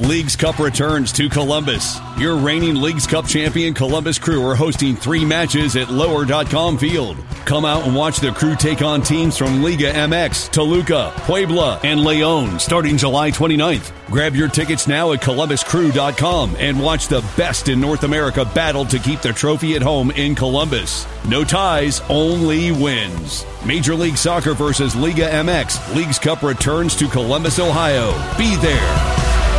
Leagues Cup returns to Columbus. Your reigning Leagues Cup champion Columbus Crew are hosting 3 matches at Lower.com Field. Come out and watch the Crew take on teams from Liga MX, Toluca, Puebla, and Leon starting July 29th. Grab your tickets now at ColumbusCrew.com and watch the best in North America battle to keep the trophy at home in Columbus. No ties, only wins. Major League Soccer versus Liga MX. Leagues Cup returns to Columbus, Ohio. Be there.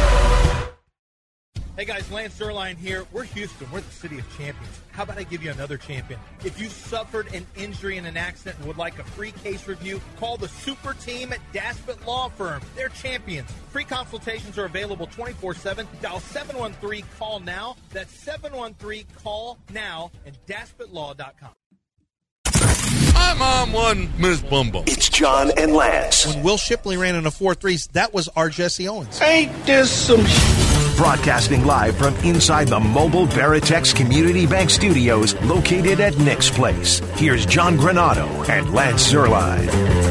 Hey guys, Lance Zierlein here. We're Houston. We're the city of champions. How about I give you another champion? If you suffered an injury in an accident and would like a free case review, call the super team at Daspit Law Firm. They're champions. Free consultations are available 24/7. Dial 713-CALL-NOW. That's 713-CALL-NOW and DaspitLaw.com. I'm on one, Miss Bumble. It's John and Lance. When Will Shipley ran in a 4.3, that was our Jesse Owens. Ain't this some Broadcasting live from inside the mobile Veritex Community Bank Studios located at Nick's Place. Here's John Granado and Lance Zierlein.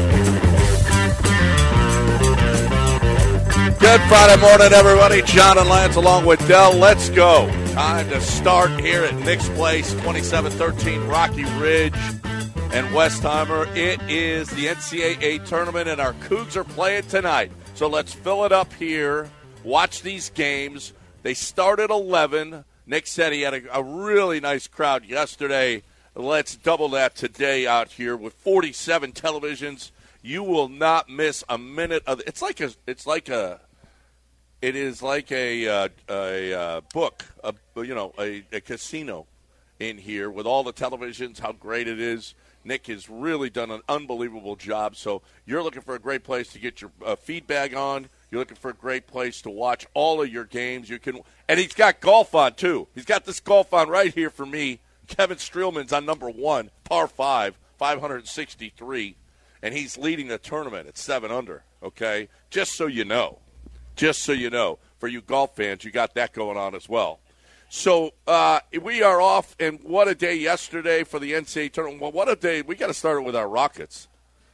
Good Friday morning, everybody. John and Lance along with Dell. Let's go. Time to start here at Nick's Place, 2713 Rocky Ridge and Westheimer. It is the NCAA tournament, and our Cougs are playing tonight. So let's fill it up here. Watch these games. They start at 11. Nick said he had a really nice crowd yesterday. Let's double that today out here with 47 televisions. You will not miss a minute of it. It is like a book, a casino in here with all the televisions, how great it is. Nick has really done an unbelievable job. So you're looking for a great place to get your feedback on. You're looking for a great place to watch all of your games. And he's got golf on, too. He's got this golf on right here for me. Kevin Streelman's on number 1, par 5, 563. And he's leading the tournament at 7 under, okay? Just so you know. Just so you know. For you golf fans, you got that going on as well. So we are off, and what a day yesterday for the NCAA tournament. Well, what a day. We got to start it with our Rockets.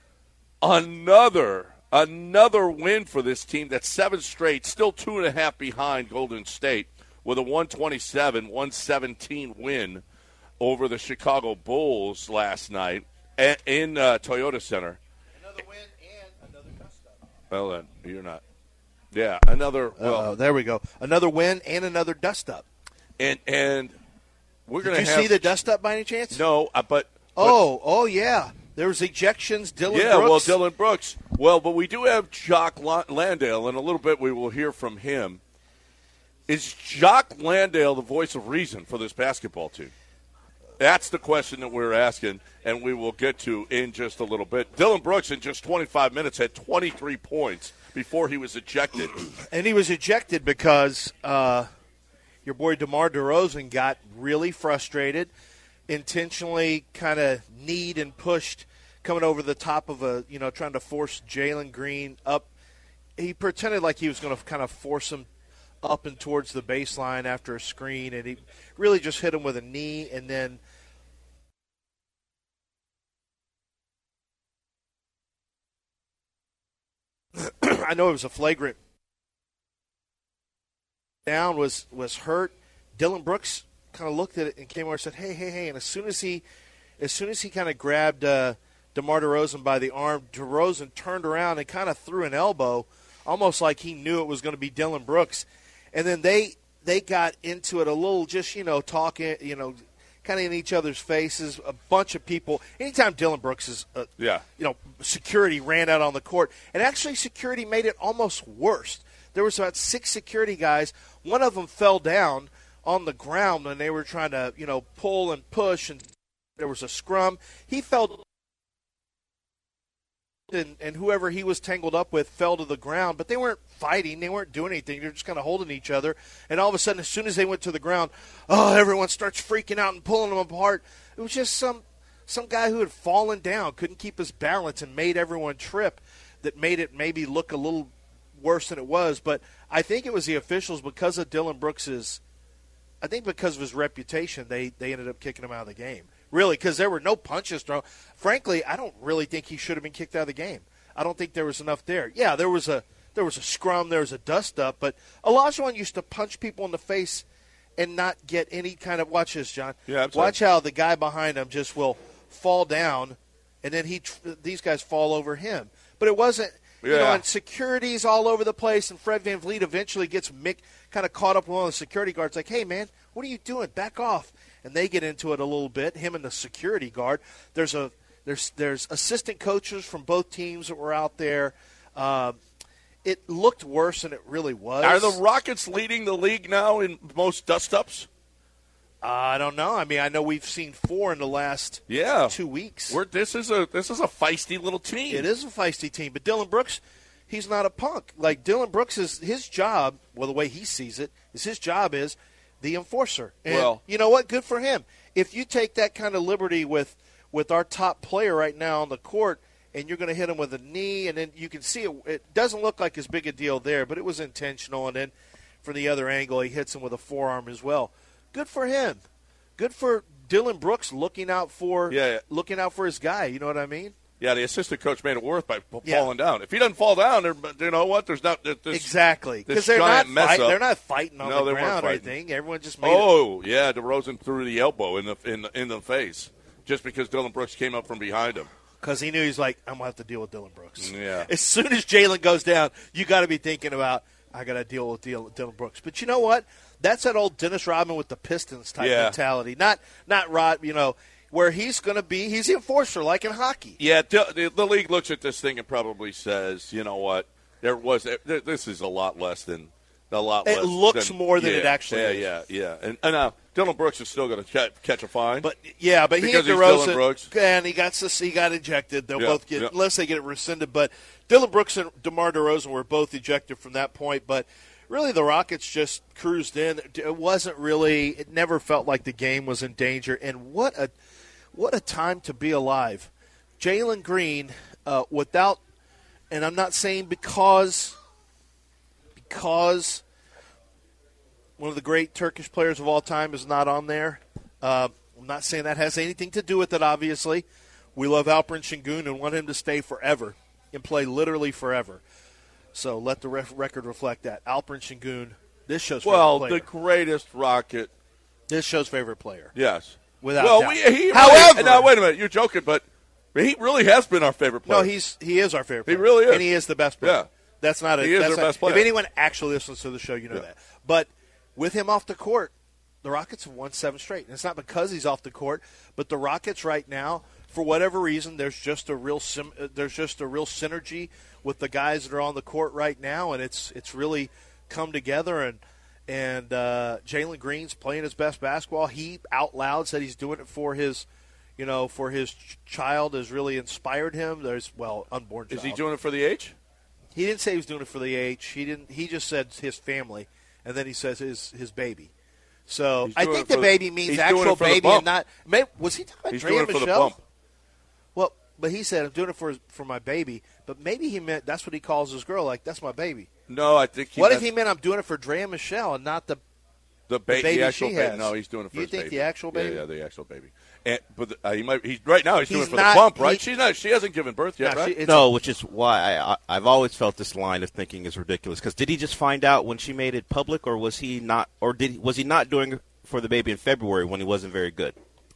Another win for this team. That's 7 straight, still 2.5 behind Golden State with a 127-117 win over the Chicago Bulls last night in Toyota Center. Another win and another dust-up. Well, then, you're not. Yeah, another. Well, there we go. Another win and another dust-up. And we're going to have. Did you see the dust-up by any chance? No, but. Oh, yeah. There was ejections, Dylan Brooks. Yeah, well, Dylan Brooks. Well, but we do have Jock Landale, and a little bit we will hear from him. Is Jock Landale the voice of reason for this basketball team? That's the question that we're asking, and we will get to in just a little bit. Dylan Brooks, in just 25 minutes, had 23 points before he was ejected. And he was ejected because your boy DeMar DeRozan got really frustrated, intentionally kind of kneed and pushed coming over the top of trying to force Jalen Green up. He pretended like he was going to kind of force him up and towards the baseline after a screen, and he really just hit him with a knee, and then I know it was a flagrant down, was hurt. Dylan Brooks kind of looked at it and came over and said, hey, and as soon as he kind of grabbed DeMar DeRozan by the arm, DeRozan turned around and kind of threw an elbow, almost like he knew it was going to be Dylan Brooks. And then they got into it a little, just, talking, kind of in each other's faces. A bunch of people. Anytime Dylan Brooks is, security ran out on the court. And actually security made it almost worse. There was about 6 security guys. One of them fell down on the ground when they were trying to, pull and push, and there was a scrum. He fell, and whoever he was tangled up with fell to the ground, but they weren't fighting. They weren't doing anything. They were just kind of holding each other. And all of a sudden, as soon as they went to the ground, everyone starts freaking out and pulling them apart. It was just some guy who had fallen down, couldn't keep his balance, and made everyone trip. That made it maybe look a little worse than it was. But I think it was the officials, because of Dylan Brooks's, I think because of his reputation, they ended up kicking him out of the game. Really, because there were no punches thrown. Frankly, I don't really think he should have been kicked out of the game. I don't think there was enough there. Yeah, there was a there was a scrum, there was a dust-up, but Olajuwon used to punch people in the face and not get any kind of – watch this, John. Yeah, watch how the guy behind him just will fall down, and then these guys fall over him. But it wasn't – you know, and security's all over the place, and Fred VanVleet eventually gets kind of caught up with one of the security guards, like, hey, man, what are you doing? Back off. And they get into it a little bit, him and the security guard. There's assistant coaches from both teams that were out there. It looked worse than it really was. Are the Rockets leading the league now in most dust-ups? I don't know. I mean, I know we've seen 4 in the last 2 weeks. This is a feisty little team. It is a feisty team. But Dillon Brooks, he's not a punk. Like, Dillon Brooks is his job, well, the way he sees it, is his job is the enforcer. And you know what? Good for him. If you take that kind of liberty with our top player right now on the court, and you're going to hit him with a knee, and then you can see it doesn't look like as big a deal there, but it was intentional. And then from the other angle, he hits him with a forearm as well. Good for him. Good for Dillon Brooks looking out for his guy. You know what I mean? Yeah, the assistant coach made it worse by falling down. If he doesn't fall down, you know what? There's not this exactly because they're not fighting on the ground or anything. Everyone just made it. DeRozan threw the elbow in the face just because Dillon Brooks came up from behind him. Because he knew he's like, I'm going to have to deal with Dillon Brooks. Yeah. As soon as Jalen goes down, you got to be thinking about, I got to deal with Dillon Brooks. But you know what? That's that old Dennis Rodman with the Pistons type mentality. Not Rod, where he's going to be. He's the enforcer, like in hockey. Yeah, the league looks at this thing and probably says, you know what? This is a lot less than It looks more than it actually is. Yeah. And Dillon Brooks is still going to catch a fine. But he and DeRozan, and he got ejected. They'll both get unless they get it rescinded. But Dillon Brooks and DeMar DeRozan were both ejected from that point. But really, the Rockets just cruised in. It never felt like the game was in danger. And what a time to be alive. Jalen Green, without, and I'm not saying because one of the great Turkish players of all time is not on there. I'm not saying that has anything to do with it, obviously. We love Alperen Şengün and want him to stay forever and play literally forever. So let the record reflect that. Alperen Şengün, this show's favorite player. The greatest Rocket. This show's favorite player. Yes. Without doubt. However. Now, wait a minute. You're joking, but he really has been our favorite player. No, he is our favorite player. He really is. And he is the best player. Yeah. That's not he is our best player. If anyone actually listens to the show, you know that. But with him off the court, the Rockets have won 7 straight. And it's not because he's off the court, but the Rockets right now, for whatever reason, there's just a real synergy with the guys that are on the court right now, and it's really come together. And Jalen Green's playing his best basketball. He out loud said he's doing it for his child. Has really inspired him. Unborn child. Is he doing it for the H? He didn't say he was doing it for the H. He just said his family, and then he says his baby. So I think the baby means actual baby and not. Was he talking about Dre and Michelle? For the bump. Well, but he said I'm doing it for my baby. But maybe he meant that's what he calls his girl. Like that's my baby. No, I think. What if he meant I'm doing it for Dre and Michelle and not the baby the actual she baby? has? No, he's doing it for his baby. You think the actual baby? Yeah, the actual baby. But he's right now. He's doing it for the bump, right? She hasn't given birth yet, right? Which is why I've always felt this line of thinking is ridiculous. Because did he just find out when she made it public, or was he not? Or was he not doing it for the baby in February when he wasn't very good?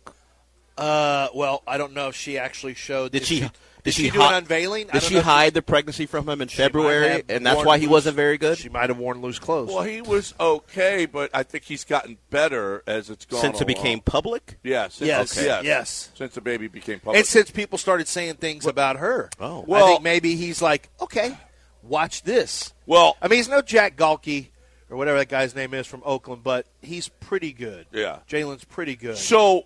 Well, I don't know if she actually showed. Did she do an unveiling? Did she hide the pregnancy from him in February, and that's why he wasn't very good? She might have worn loose clothes. Well, he was okay, but I think he's gotten better as it's gone Since it along. became public? Yes. Yes. Since the baby became public. And since people started saying things about her. Oh. Well, I think maybe he's like, okay, watch this. Well, I mean, he's no Jack Galkey or whatever that guy's name is from Oakland, but he's pretty good. Yeah. Jalen's pretty good. So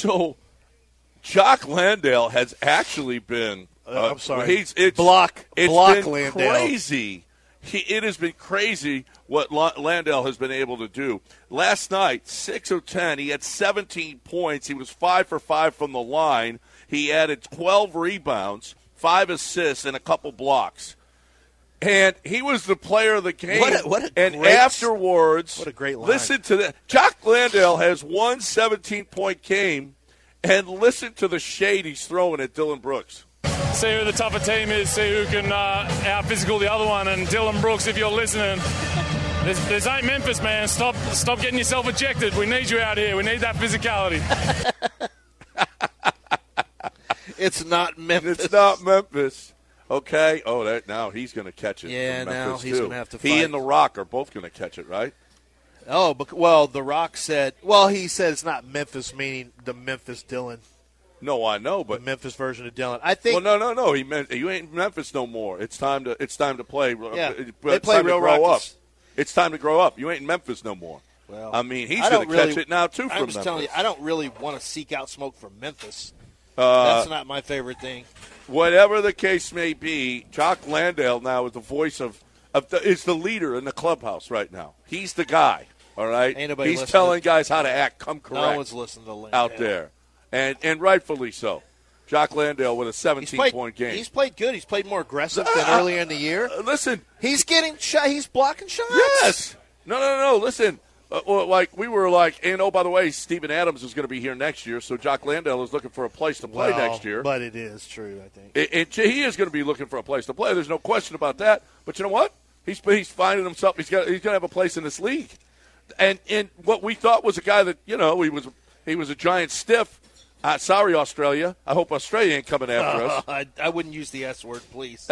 Jock Landale has actually been. I'm sorry. Block been Landale. Crazy. It has been crazy what Landale has been able to do. Last night, 6 of 10, he had 17 points. He was 5 for 5 from the line. He added 12 rebounds, 5 assists, and a couple blocks. And he was the player of the game. Afterwards, what a great line. Listen to that. Jock Landale has one 17-point game, and listen to the shade he's throwing at Dillon Brooks. see who the tougher team is, see who can out-physical the other one. And Dylan Brooks, if you're listening, this ain't Memphis, man. Stop getting yourself ejected. We need you out here. We need that physicality. It's not Memphis. It's not Memphis. Okay. Oh, now he's going to catch it. Yeah, from Memphis now he's going to have to fight. He and The Rock are both going to catch it, right? Oh, well, The Rock said, he said it's not Memphis, meaning the Memphis Dylan. No, I know, but the Memphis version of Dylan. I think. Well, no. He meant you ain't Memphis no more. It's time to play. Yeah, they play real Rockets. Up. It's time to grow up. You ain't Memphis no more. Well, I mean, he's going to catch it now too. I'm from just Memphis. telling you, I don't really want to seek out smoke from Memphis. That's not my favorite thing. Whatever the case may be, Jock Landale now is the voice is the leader in the clubhouse right now. He's the guy. All right, he's telling guys how to act. Come correct. No one's listening to Landale out there, and rightfully so. Jock Landale with a 17-point game. He's played good. He's played more aggressive than earlier in the year. Listen, he's getting he's blocking shots. Yes. No. Listen, we were like, and oh, by the way, Steven Adams is going to be here next year, so Jock Landale is looking for a place to play next year. But it is true, I think. He is going to be looking for a place to play. There's no question about that. But you know what? He's finding himself. He's going to have a place in this league. And what we thought was a guy that he was a giant stiff. Sorry, Australia. I hope Australia ain't coming after us. I wouldn't use the S word, please.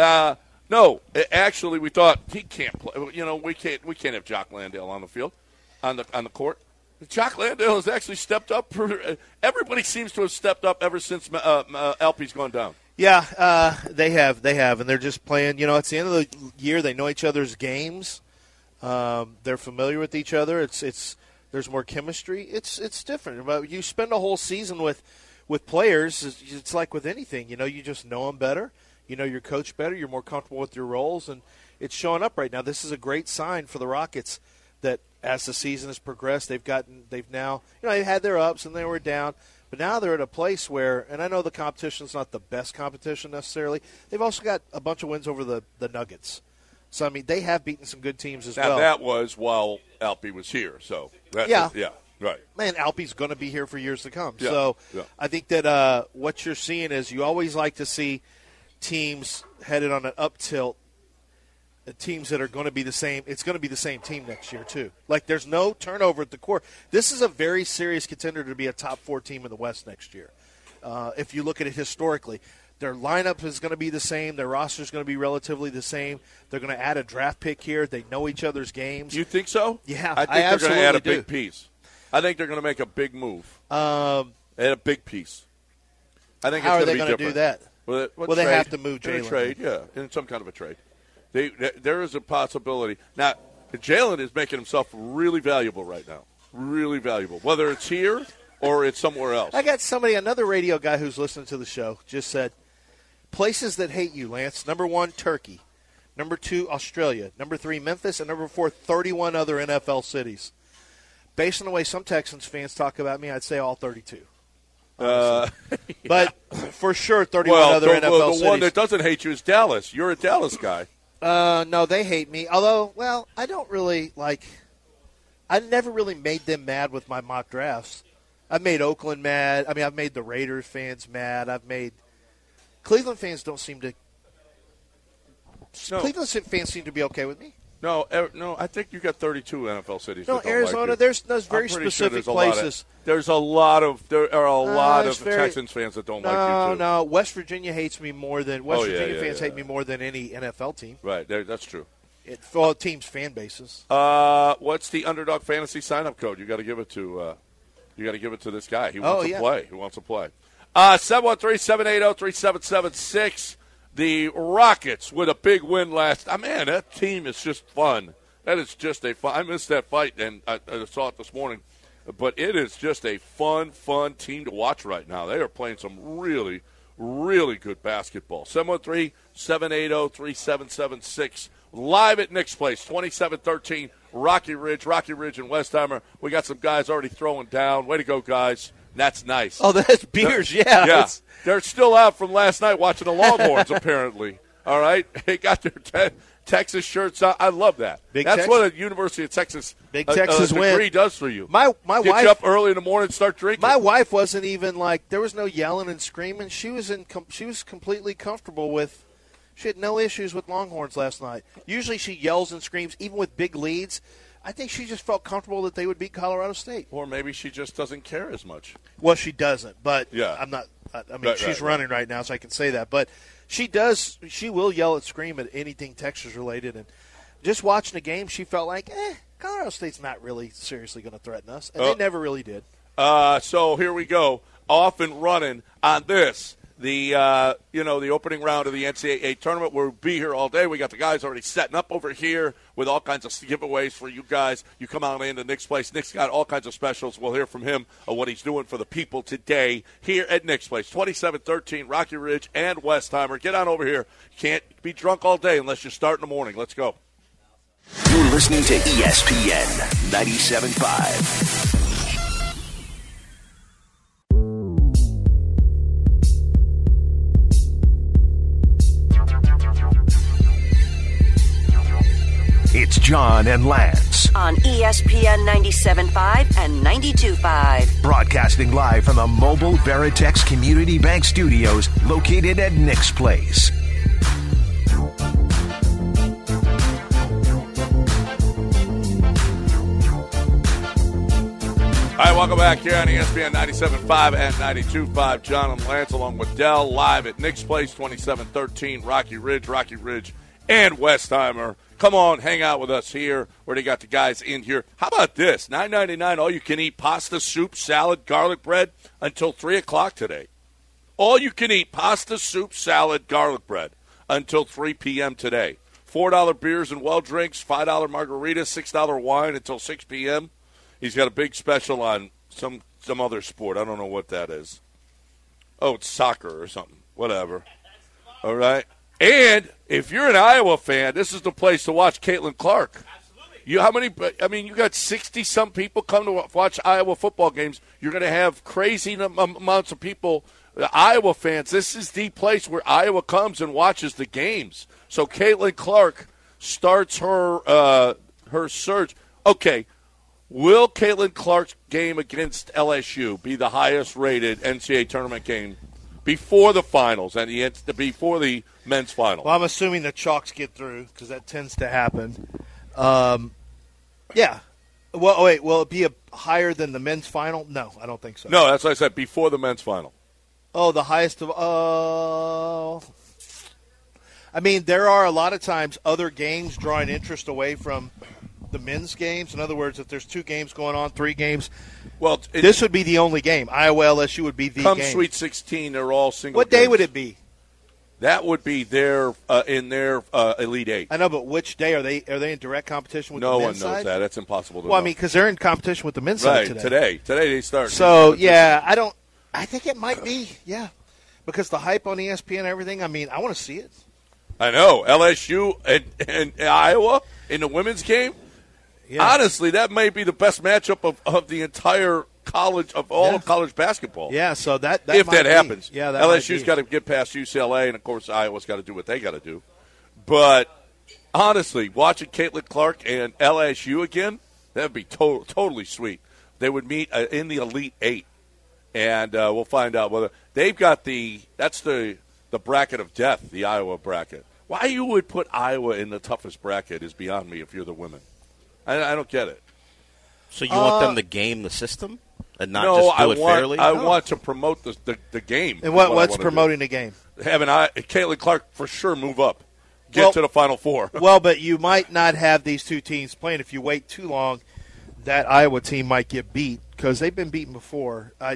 No, actually, we thought he can't play. We can't have Jock Landale on the field, on the court. Jock Landale has actually stepped up. Everybody seems to have stepped up ever since Alpe's gone down. Yeah, they have, and they're just playing. It's the end of the year. They know each other's games. They're familiar with each other. There's more chemistry. It's different. But you spend a whole season with players. It's like with anything. You just know them better. You know your coach better. You're more comfortable with your roles, and it's showing up right now. This is a great sign for the Rockets that as the season has progressed, they've now they had their ups and they were down, but now they're at a place where, and I know the competition's not the best competition necessarily. They've also got a bunch of wins over the Nuggets. So, I mean, they have beaten some good teams as well. Now, that was while Alpe was here. So, yeah, right. Man, Alpe's going to be here for years to come. Yeah, so, yeah. I think that what you're seeing is you always like to see teams headed on an up tilt, teams that are going to be the same. It's going to be the same team next year, too. Like, there's no turnover at the core. This is a very serious contender to be a top 4 team in the West next year. If you look at it historically. Their lineup is going to be the same. Their roster is going to be relatively the same. They're going to add a draft pick here. They know each other's games. You think so? Yeah, I think they're going to add a big piece. I think they're going to make a big move. Add a big piece. I think how it's are they going to do that? Well, they have to move Jalen. In a trade, yeah, in some kind of a trade. There is a possibility. Now, Jalen is making himself really valuable right now. Really valuable. Whether it's here or it's somewhere else. I got another radio guy who's listening to the show, just said, places that hate you, Lance. Number 1, Turkey. Number 2, Australia. Number 3, Memphis. And number 4, 31 other NFL cities. Based on the way some Texans fans talk about me, I'd say all 32. But for sure, 31 other NFL cities. The one that doesn't hate you is Dallas. You're a Dallas guy. No, they hate me. Although, I don't really I never really made them mad with my mock drafts. I've made Oakland mad. I mean, I've made the Raiders fans mad. I've made Cleveland fans don't seem to. No. Cleveland fans seem to be okay with me. No, I think you got 32 NFL cities. No, that don't Arizona. Like there's very specific places. There are a lot of Texans fans that don't like you too. No, West Virginia hates me more than Virginia fans hate me more than any NFL team. Right, that's true. For all teams' fan bases. What's the Underdog Fantasy sign-up code? You got to give it to. You got to give it to this guy. He wants to play. He wants to play. 713-780-3776. The Rockets with a big win last. Man, that team is just fun. That is just a fun. I missed that fight, and I saw it this morning. But it is just a fun team to watch right now. They are playing some really, really good basketball. 713-780-3776. Live at Nick's Place, 2713 Rocky Ridge and Westheimer. We got some guys already throwing down. Way to go, guys. That's nice. Oh, that's beers, yeah. Yeah. They're still out from last night watching the Longhorns, apparently. All right? They got their Texas shirts on. I love that. That's what a University of Texas Texas degree win does for you. My Get wife you up early in the morning and start drinking. My wife wasn't even like, there was no yelling and screaming. She was completely comfortable with. She had no issues with Longhorns last night. Usually she yells and screams, even with big leads. I think she just felt comfortable that they would beat Colorado State. Or maybe she just doesn't care as much. Well, she doesn't, but yeah. I'm not. I mean, she's running right now, so I can say that. But she does. She will yell and scream at anything Texas related. And just watching the game, she felt like, Colorado State's not really seriously going to threaten us, and they never really did. So here we go, off and running on this. The the opening round of the NCAA tournament. We'll be here all day. We got the guys already setting up over here with all kinds of giveaways for you guys. You come on into Nick's place. Nick's got all kinds of specials. We'll hear from him on what he's doing for the people today here at Nick's place. 2713 Rocky Ridge and Westheimer. Get on over here. You can't be drunk all day unless you start in the morning. Let's go. You're listening to ESPN 97.5. It's John and Lance on ESPN 97.5 and 92.5. Broadcasting live from the Mobile Veritex Community Bank Studios located at Nick's Place. All right, welcome back here on ESPN 97.5 and 92.5. John and Lance along with Dell live at Nick's Place, 2713 Rocky Ridge, and Westheimer. Come on, hang out with us here where they got the guys in here. How about this? $9.99, all you can eat pasta, soup, salad, garlic bread until 3 o'clock today. All you can eat pasta, soup, salad, garlic bread until 3 p.m. today. $4 beers and well drinks, $5 margaritas, $6 wine until 6 p.m. He's got a big special on some other sport. I don't know what that is. Oh, it's soccer or something. Whatever. All right. And if you're an Iowa fan, this is the place to watch Caitlin Clark. Absolutely. You got 60-some people come to watch Iowa football games. You're going to have crazy amounts of people, Iowa fans. This is the place where Iowa comes and watches the games. So Caitlin Clark starts her surge. Okay, will Caitlin Clark's game against LSU be the highest-rated NCAA tournament game before the finals and before the men's final? Well, I'm assuming the Chalks get through because that tends to happen. Yeah. Well, wait, will it be higher than the men's final? No, I don't think so. No, that's what I said, before the men's final. Oh, the highest of I mean, there are a lot of times other games drawing interest away from the men's games. In other words, if there's 2 games going on, 3 games, well, this would be the only game. Iowa LSU would be the game. Come Sweet 16, they're all single What games. day would it be? That would be in their Elite Eight. I know, but which day are they in direct competition with the men's side? No one knows that. That's impossible to know. Well, I mean, because they're in competition with the men's side today. Today they start. So, yeah, I think it might be, yeah. Because the hype on ESPN and everything, I mean, I want to see it. I know. LSU and Iowa in the women's game. Yeah. Honestly, that may be the best matchup of the entire college, of all of college basketball. Yeah, so that if that happens. Yeah, that LSU's got to get past UCLA, and, of course, Iowa's got to do what they got to do. But, honestly, watching Caitlin Clark and LSU again, that would be totally sweet. They would meet in the Elite Eight, and we'll find out whether they've got that's the bracket of death, the Iowa bracket. Why you would put Iowa in the toughest bracket is beyond me if you're the women. I don't get it. So you want them to game the system and not just do it fairly? I want to promote the game. And what's promoting the game? Having Caitlin Clark for sure move up, get to the Final Four. Well, but you might not have these 2 teams playing. If you wait too long, that Iowa team might get beat because they've been beaten before. I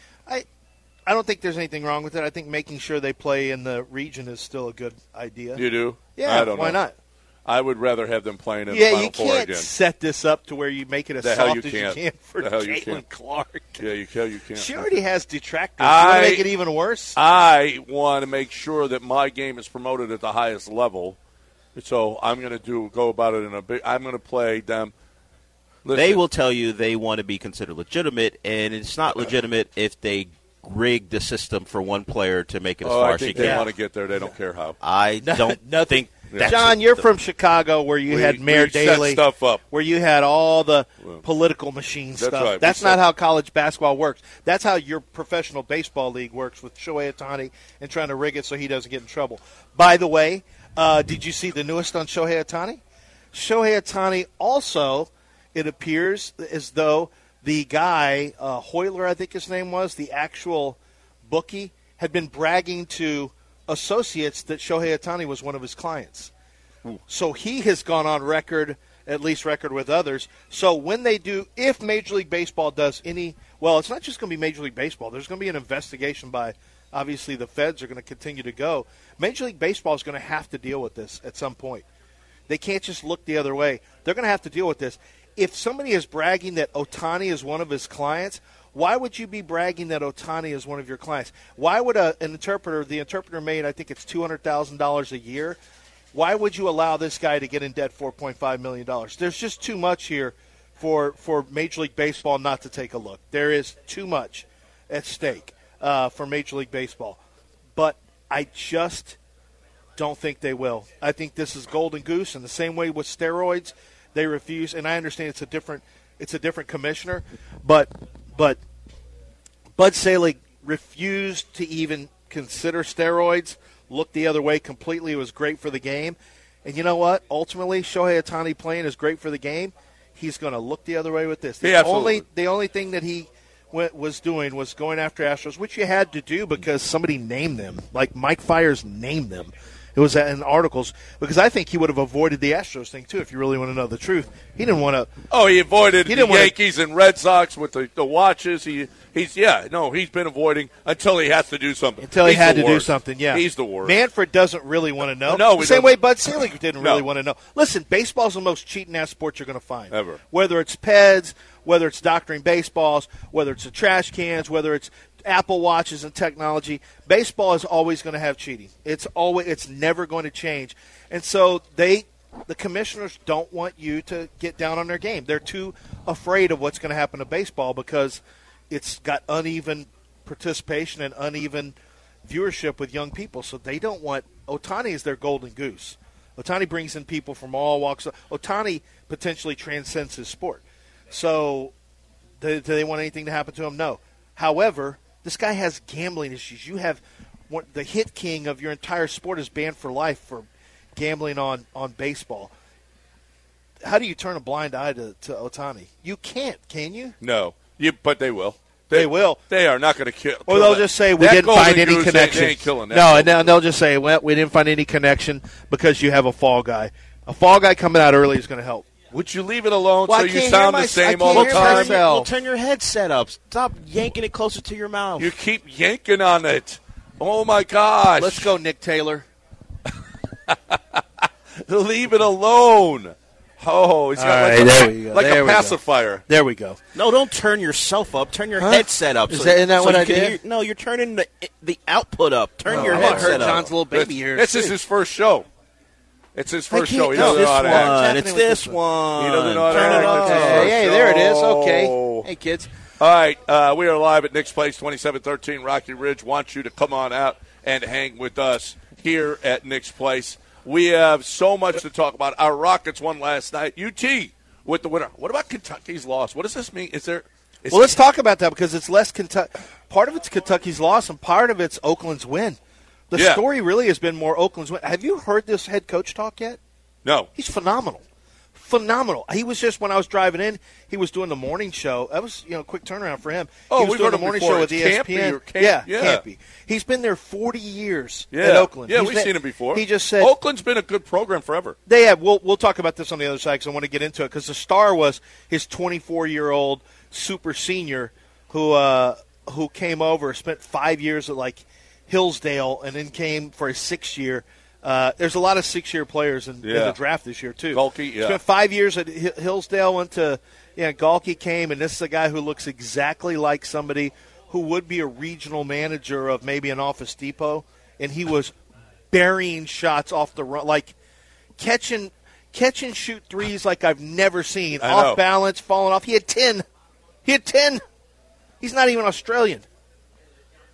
don't think there's anything wrong with it. I think making sure they play in the region is still a good idea. You do? Yeah, I don't why know. not? I would rather have them playing in the Final Four again. Yeah, you can't set this up to where you make it as soft as you can for Caitlin Clark. Yeah, you can't. She already has detractors. You want to make it even worse? I want to make sure that my game is promoted at the highest level. So I'm going to go about it in a big – I'm going to play them. Listen. They will tell you they want to be considered legitimate, and it's not legitimate if they rig the system for one player to make it as far as she can. They want to get there. They don't care how. I don't think – John, you're from Chicago, where you had Mayor Daley, set stuff up. where you had all the political machine That's stuff. right. That's not how college basketball works. That's how your professional baseball league works with Shohei Ohtani and trying to rig it so he doesn't get in trouble. By the way, did you see the newest on Shohei Ohtani? Shohei Ohtani also, it appears as though the guy, Hoyler, I think his name was, the actual bookie, had been bragging to associates that Shohei Ohtani was one of his clients. So he has gone on record, at least record with others. So when they do, if Major League Baseball does any, well, it's not just going to be Major League Baseball. There's going to be an investigation by, obviously, the feds are going to continue to go. Major League Baseball is going to have to deal with this at some point. They can't just look the other way. They're going to have to deal with this. If somebody is bragging that Ohtani is one of his clients, why would you be bragging that Ohtani is one of your clients? Why would an interpreter, the interpreter made, I think it's $200,000 a year, why would you allow this guy to get in debt $4.5 million? There's just too much here for Major League Baseball not to take a look. There is too much at stake for Major League Baseball. But I just don't think they will. I think this is golden goose, and the same way with steroids, they refuse. And I understand it's a different commissioner, but Bud Selig refused to even consider steroids, looked the other way completely. It was great for the game. And you know what? Ultimately, Shohei Ohtani playing is great for the game. He's going to look the other way with this. The only thing that he was doing was going after Astros, which you had to do because somebody named them. Like Mike Fiers named them. It was in articles because I think he would have avoided the Astros thing too. If you really want to know the truth, he didn't want to. Oh, he avoided the Yankees and Red Sox with the watches. He's been avoiding until he has to do something. Until he had to do something. Yeah, he's the worst. Manfred doesn't really want to know. No, the same way Bud Selig didn't really want to know. Listen, baseball's the most cheating-ass sport you're going to find ever. Whether it's Peds, whether it's doctoring baseballs, whether it's the trash cans, whether it's Apple Watches and technology, baseball is always going to have cheating. It's never going to change. And so the commissioners don't want you to get down on their game. They're too afraid of what's going to happen to baseball because it's got uneven participation and uneven viewership with young people. So they don't want – Ohtani is their golden goose. Ohtani brings in people from all walks. Ohtani potentially transcends his sport. So do they want anything to happen to him? No. However, this guy has gambling issues. You have the hit king of your entire sport is banned for life for gambling on baseball. How do you turn a blind eye to Ohtani? You can't, can you? No, but they will. They will. They are not going to kill. Or they'll just say we didn't find any connection. They ain't killing that. No, and they'll just say we didn't find any connection because you have a fall guy. A fall guy coming out early is going to help. Would you leave it alone so you sound the same all the time? Well, turn your headset up. Stop yanking it closer to your mouth. You keep yanking on it. Oh, my gosh. Let's go, Nick Taylor. Leave it alone. Oh, he's got like a pacifier. There we go. No, don't turn yourself up. Turn your headset up. Isn't that what I did? No, you're turning the output up. Turn your headset up. John's little baby here. This is his first show. It's his first show. He doesn't know how to act. It's this one. He doesn't know how to act. Hey, there it is. Okay. Hey, kids. All right. We are live at Nick's Place, 2713 Rocky Ridge. Want you to come on out and hang with us here at Nick's Place. We have so much to talk about. Our Rockets won last night. UT with the winner. What about Kentucky's loss? What does this mean? Let's talk about that because it's less Kentucky. Part of it's Kentucky's loss and part of it's Oakland's win. The story really has been more Oakland's win. Have you heard this head coach talk yet? No. He's phenomenal. Phenomenal. He was just, when I was driving in, he was doing the morning show. That was, a quick turnaround for him. Oh, he was doing the morning show with ESPN. Campy. He's been there 40 years at Oakland. Yeah, we've seen him before. He just said Oakland's been a good program forever. They have. We'll talk about this on the other side because I want to get into it because the star was his 24-year-old super senior who came over, spent 5 years at Hillsdale, and then came for a 6th year. There's a lot of 6-year players in the draft this year, too. Galke, Spent 5 years at Hillsdale, went to Galke came, and this is a guy who looks exactly like somebody who would be a regional manager of maybe an Office Depot, and he was burying shots off the run, like catch and shoot threes like I've never seen. Off balance, falling off. He had 10. He's not even Australian.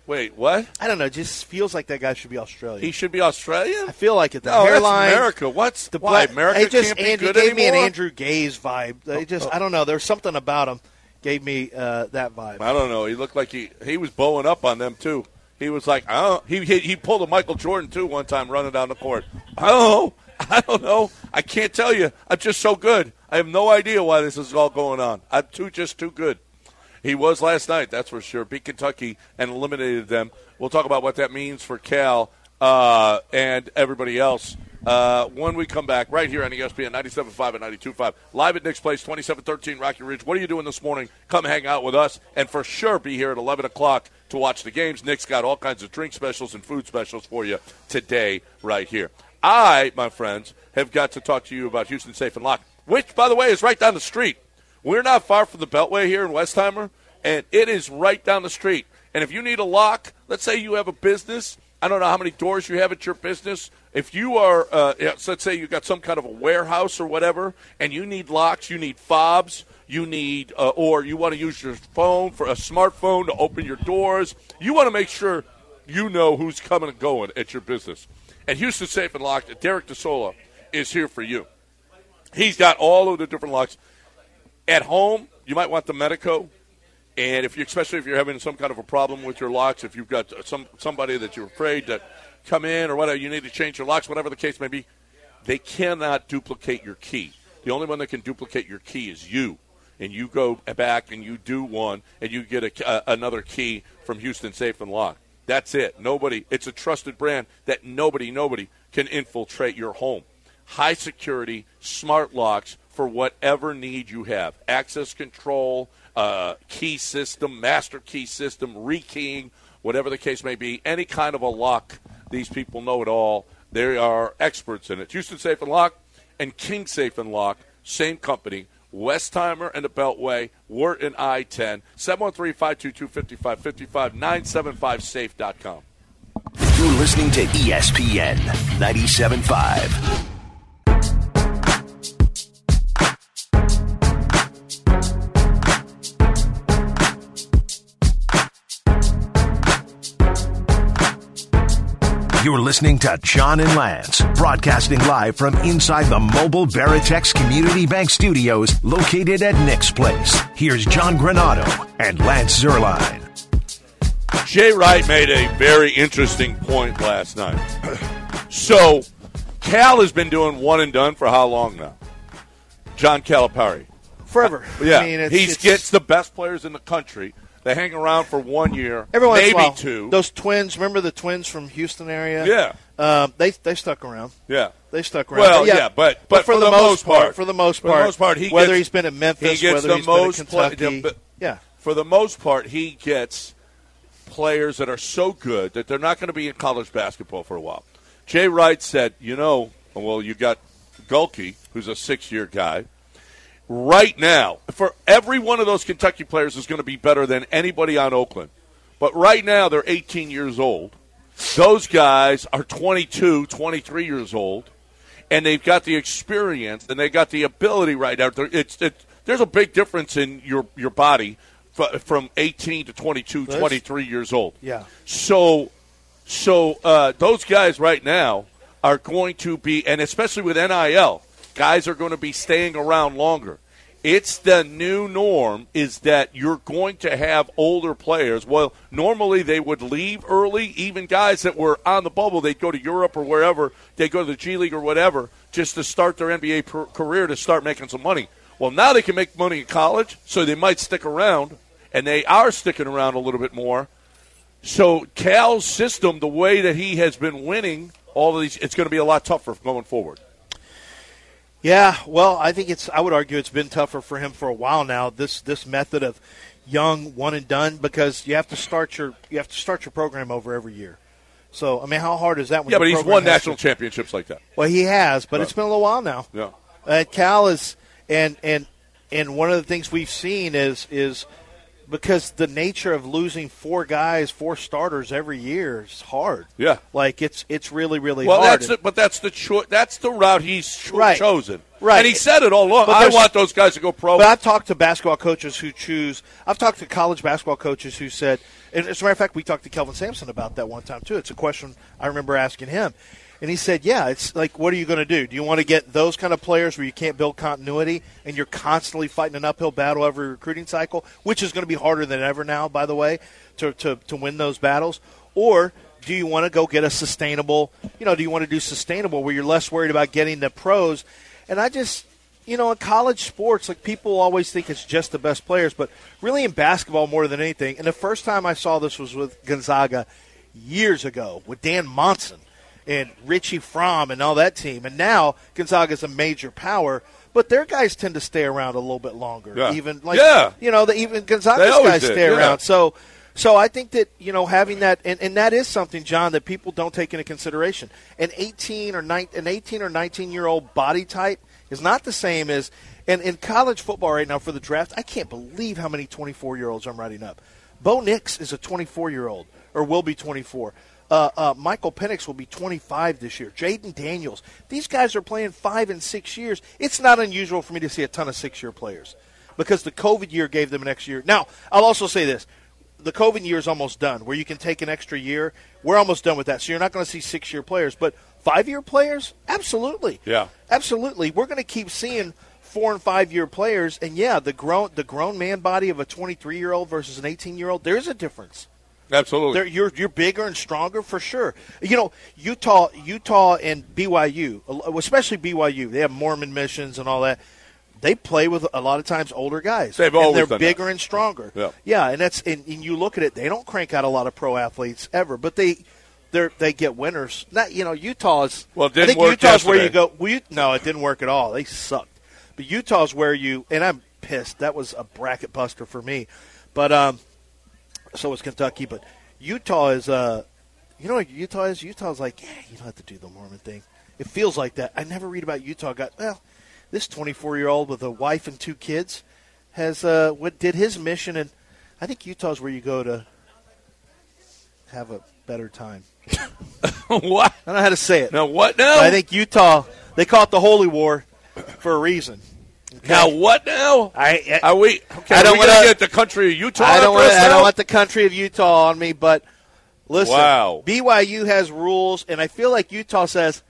Wait, what? I don't know. It just feels like that guy should be Australian. He should be Australian? I feel like it. The No, hairline, that's America. What's the why black? America It just can't be Andy good gave me an anymore? Andrew Gaze vibe. I don't know. There's something about him gave me that vibe. I don't know. He looked like he was bowing up on them too. He was like, he pulled a Michael Jordan too one time running down the court. I don't know. I can't tell you. I'm just so good. I have no idea why this is all going on. I'm just too good. He was last night, that's for sure. Beat Kentucky and eliminated them. We'll talk about what that means for Cal and everybody else when we come back right here on ESPN 97.5 and 92.5. Live at Nick's Place, 2713 Rocky Ridge. What are you doing this morning? Come hang out with us and for sure be here at 11 o'clock to watch the games. Nick's got all kinds of drink specials and food specials for you today right here. I, my friends, have got to talk to you about Houston Safe and Lock, which, by the way, is right down the street. We're not far from the Beltway here in Westheimer, and it is right down the street. And if you need a lock, let's say you have a business. I don't know how many doors you have at your business. If you are, so let's say you got some kind of a warehouse or whatever, and you need locks, you need fobs, you need, or you want to use your phone for a smartphone to open your doors. You want to make sure you know who's coming and going at your business. And Houston Safe and Lock, Derek DeSola is here for you. He's got all of the different locks. At home, you might want the Medico, and especially if you're having some kind of a problem with your locks, if you've got somebody that you're afraid to come in or whatever, you need to change your locks, whatever the case may be, they cannot duplicate your key. The only one that can duplicate your key is you, and you go back and you do one, and you get another key from Houston Safe and Lock. That's it. It's a trusted brand that nobody can infiltrate your home. High security, smart locks for whatever need you have. Access control, key system, master key system, rekeying, whatever the case may be. Any kind of a lock, these people know it all. They are experts in it. Houston Safe and Lock and King Safe and Lock, same company. Westheimer and the Beltway, Wirt and I-10, 713-522-5555, 975safe.com. You're listening to ESPN 97.5. You're listening to John and Lance, broadcasting live from inside the mobile Veritex Community Bank Studios located at Nick's Place. Here's John Granado and Lance Zierlein. Jay Wright made a very interesting point last night. So, Cal has been doing one and done for how long now? John Calipari. Forever. Yeah, I mean, he gets the best players in the country. They hang around for 1 year, maybe two. Those twins, remember the twins from Houston area? Yeah. They stuck around. Yeah. They stuck around. Well, yeah, but for the most part, whether he's been at Memphis, he gets whether the he's most been at Kentucky. Yeah. For the most part, he gets players that are so good that they're not going to be in college basketball for a while. Jay Wright said, you got Gulke, who's a 6-year guy. Right now, for every one of those Kentucky players is going to be better than anybody on Oakland. But right now, they're 18 years old. Those guys are 22, 23 years old, and they've got the experience and they got the ability right now. There's a big difference in your body from 18 to 22, 23 years old. Yeah. So those guys right now are going to be, and especially with NIL, guys are going to be staying around longer. It's the new norm is that you're going to have older players. Well, normally they would leave early. Even guys that were on the bubble, they'd go to Europe or wherever. They'd go to the G League or whatever just to start their NBA career to start making some money. Well, now they can make money in college, so they might stick around, and they are sticking around a little bit more. So Cal's system, the way that he has been winning all of these, it's going to be a lot tougher going forward. Yeah, well, I think I would argue it's been tougher for him for a while now. This method of young one and done, because you have to start your program over every year. So I mean, how hard is that? When but he's won national championships like that. Well, he has, but it's been a little while now. Yeah, Cal is, and one of the things we've seen is because the nature of losing 4 starters every year is hard. Yeah. Like it's really, really well, hard. That's the route he's chosen. Right. And he said it all along. But I want those guys to go pro. But I've talked to basketball coaches I've talked to college basketball coaches who said, and as a matter of fact, we talked to Kelvin Sampson about that one time too. It's a question I remember asking him. And he said, yeah, it's like, what are you going to do? Do you want to get those kind of players where you can't build continuity and you're constantly fighting an uphill battle every recruiting cycle, which is going to be harder than ever now, by the way, to win those battles? Or do you want to go get a sustainable, do you want to do sustainable where you're less worried about getting the pros? And I just, in college sports, like people always think it's just the best players, but really in basketball more than anything. And the first time I saw this was with Gonzaga years ago with Dan Monson and Richie Fromm and all that team. And now Gonzaga's a major power, but their guys tend to stay around a little bit longer. Yeah. Even even Gonzaga's guys did, stay around. So I think that, having that, and that is something, John, that people don't take into consideration. An 18 or 19-year-old body type is not the same as, and in college football right now for the draft, I can't believe how many 24-year-olds I'm writing up. Bo Nix is a 24-year-old, or will be 24. Michael Penix will be 25 this year. Jaden Daniels. These guys are playing 5 and 6 years. It's not unusual for me to see a ton of 6-year players because the COVID year gave them an extra year. Now, I'll also say this. The COVID year is almost done, where you can take an extra year. We're almost done with that, so you're not going to see 6-year players. But 5-year players? Absolutely. Yeah. Absolutely. We're going to keep seeing 4- and 5-year players. And, yeah, the grown man body of a 23-year-old versus an 18-year-old, there is a difference. Absolutely. You're bigger and stronger for sure. Utah and BYU, especially BYU, they have Mormon missions and all that. They play with a lot of times older guys. They've always they're done bigger that. and stronger. Yeah. And that's and you look at it, they don't crank out a lot of pro athletes ever, but they get winners. Not Utah's. Well, it didn't I think work Utah's yesterday. where you go. No, it didn't work at all. They sucked. But Utah's where you, and I'm pissed. That was a bracket buster for me. But so is Kentucky. But Utah is, what Utah is? Utah's like, you don't have to do the Mormon thing. It feels like that. I never read about Utah. This 24-year-old with a wife and 2 kids has did his mission, and I think Utah's where you go to have a better time. What? I don't know how to say it. Now what now? I think Utah, they call it the Holy War for a reason. Okay? Now what now? Are we? Okay, I don't want wanna- to get the country of Utah. I don't now? want the country of Utah on me, but listen, Wow. BYU has rules, and I feel like Utah says,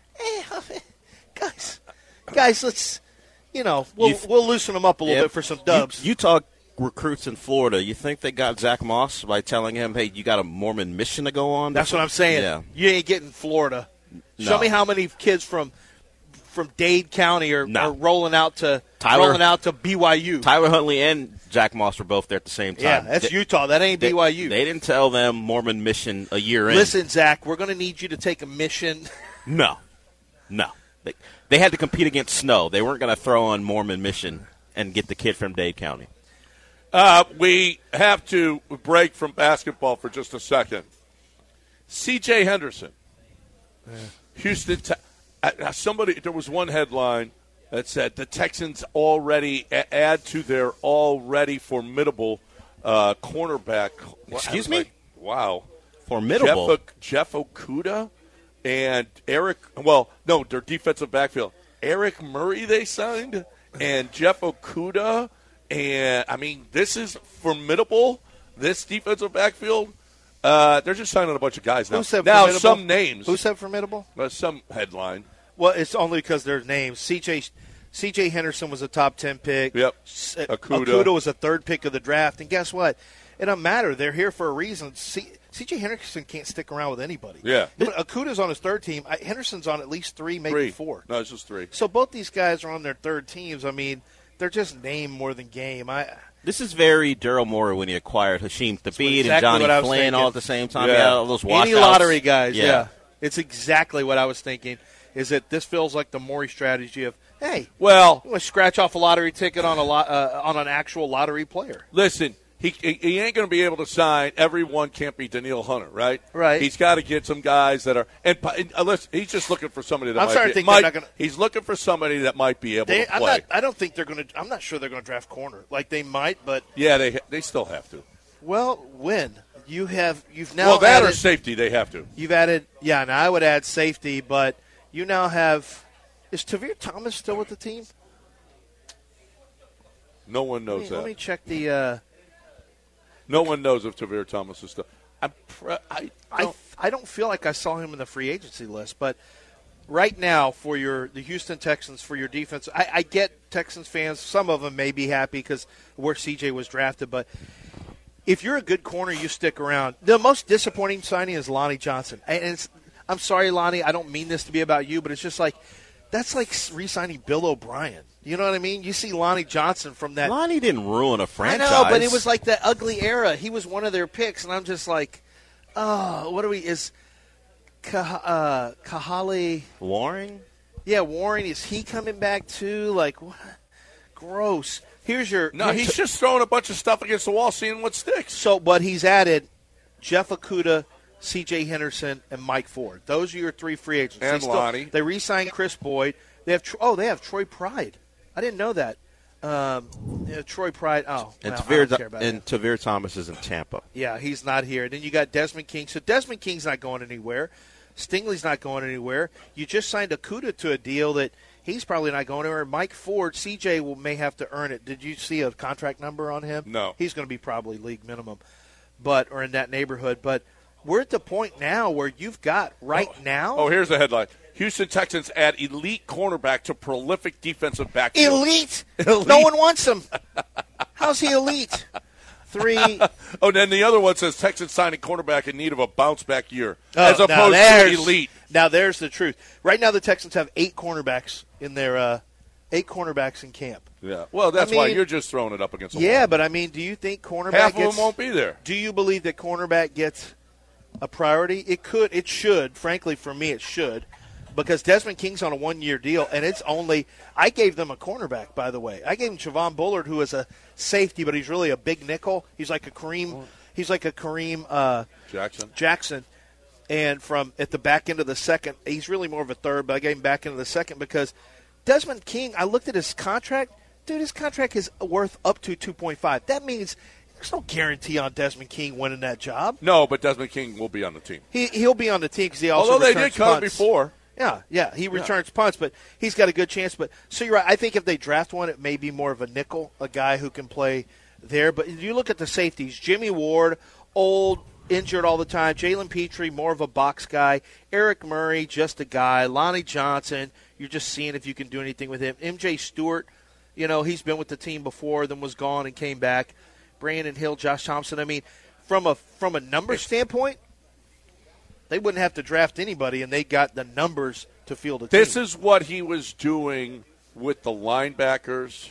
guys, let's, we'll loosen them up a little bit for some dubs. Utah recruits in Florida. You think they got Zach Moss by telling him, hey, you got a Mormon mission to go on? That's what I'm saying. Yeah. You ain't getting Florida. Show No. me how many kids from Dade County are rolling out to BYU. Tyler Huntley and Zach Moss were both there at the same time. Yeah, that's Utah. That ain't BYU. They didn't tell them Mormon mission a year in. Listen, Zach, we're going to need you to take a mission. No. They had to compete against Snow. They weren't going to throw on Mormon mission and get the kid from Dade County. We have to break from basketball for just a second. C.J. Henderson, Houston. There was one headline that said the Texans already add to their already formidable cornerback. Excuse me? Wow, formidable. Jeff Okudah and their defensive backfield. Eric Murray they signed, and Jeff Okudah. And, this is formidable, this defensive backfield. They're just signing a bunch of guys now. Who said now, formidable? some names. Who said formidable? Some headline. Well, it's only because there's names. C.J. Henderson was a top 10 pick. Yep. Okudah was a 3rd pick of the draft. And guess what? It doesn't matter. They're here for a reason. C.J. Henderson can't stick around with anybody. Yeah. Okudah's on his 3rd team. Henderson's on at least 3, maybe 4. No, it's just 3. So both these guys are on their 3rd teams. They're just name more than game. This is very Daryl Morey when he acquired Hasheem Thabeet exactly and Johnny what I was Flynn thinking. all at the same time. Yeah. Yeah, all those washouts. Any lottery guys, Yeah. It's exactly what I was thinking, is that this feels like the Morey strategy of, hey, Well, I'm going to scratch off a lottery ticket on an actual lottery player. listen, he ain't going to be able to sign. Everyone can't be Danielle Hunter, right? Right. He's got to get some guys that are. And listen, he's just looking for somebody that I'm might starting be. to think they're not gonna, he's looking for somebody that might be able to play. I don't think they're going to. I'm not sure they're going to draft corner. Like they might, but yeah, they still have to. Well, when you've now well that added, or safety, they have to. You've added, yeah, and I would add safety, but you now have. Is Tavir Thomas still with the team? No one knows that. Let me check the. No one knows if Tavir Thomas is still. I don't feel like I saw him in the free agency list, but right now for the Houston Texans, for your defense, I get Texans fans, some of them may be happy because where CJ was drafted, but if you're a good corner, you stick around. The most disappointing signing is Lonnie Johnson. And I'm sorry, Lonnie, I don't mean this to be about you, but it's just like, that's like re-signing Bill O'Brien. You know what I mean? You see Lonnie Johnson from that. Lonnie didn't ruin a franchise. I know, but it was like that ugly era. He was one of their picks, and I'm just like, oh, what do we – is Kahale – Waring? Yeah, Waring. Is he coming back too? Like, what? Gross. He's just throwing a bunch of stuff against the wall, seeing what sticks. So, but he's added Jeff Okudah, C.J. Henderson, and Mike Ford. Those are your three free agents. And Lonnie. They re-signed Chris Boyd. They have Troy Pride. I didn't know that. Troy Pride. Oh, and well, I don't care about that. Tavir Thomas is in Tampa. Yeah, he's not here. Then you got Desmond King. So Desmond King's not going anywhere. Stingley's not going anywhere. You just signed Okudah to a deal that he's probably not going anywhere. Mike Ford, CJ may have to earn it. Did you see a contract number on him? No. He's going to be probably league minimum, or in that neighborhood. But we're at the point now where you've got now. Oh, here's the headline. Houston Texans add elite cornerback to prolific defensive backfield. Elite? No one wants him. How's he elite? 3. Oh, then the other one says Texans signing cornerback in need of a bounce-back year, as opposed to elite. Now, there's the truth. Right now, the Texans have 8 cornerbacks in their 8 cornerbacks in camp. Yeah. Well, that's why you're just throwing it up against the wall. Yeah, but, I mean, do you think cornerback half of them won't be there. Do you believe that cornerback gets a priority? It could. It should. Frankly, for me, it should. Because Desmond King's on a 1-year deal, and it's only – I gave them a cornerback, by the way. I gave him Javon Bullard, who is a safety, but he's really a big nickel. He's like a Kareem Jackson. And from at the back end of the second, he's really more of a third, but I gave him back into the second because Desmond King, I looked at his contract. Dude, his contract is worth up to 2.5. That means there's no guarantee on Desmond King winning that job. No, but Desmond King will be on the team. He'll be on the team because he also although they did cut him before. Yeah, he returns punts, but he's got a good chance. But so you're right. I think if they draft one, it may be more of a nickel, a guy who can play there. But you look at the safeties: Jimmy Ward, old, injured all the time. Jalen Petrie, more of a box guy. Eric Murray, just a guy. Lonnie Johnson, you're just seeing if you can do anything with him. MJ Stewart, he's been with the team before, then was gone and came back. Brandon Hill, Josh Thompson. I mean, from a numbers standpoint, they wouldn't have to draft anybody, and they got the numbers to field a team. This is what he was doing with the linebackers,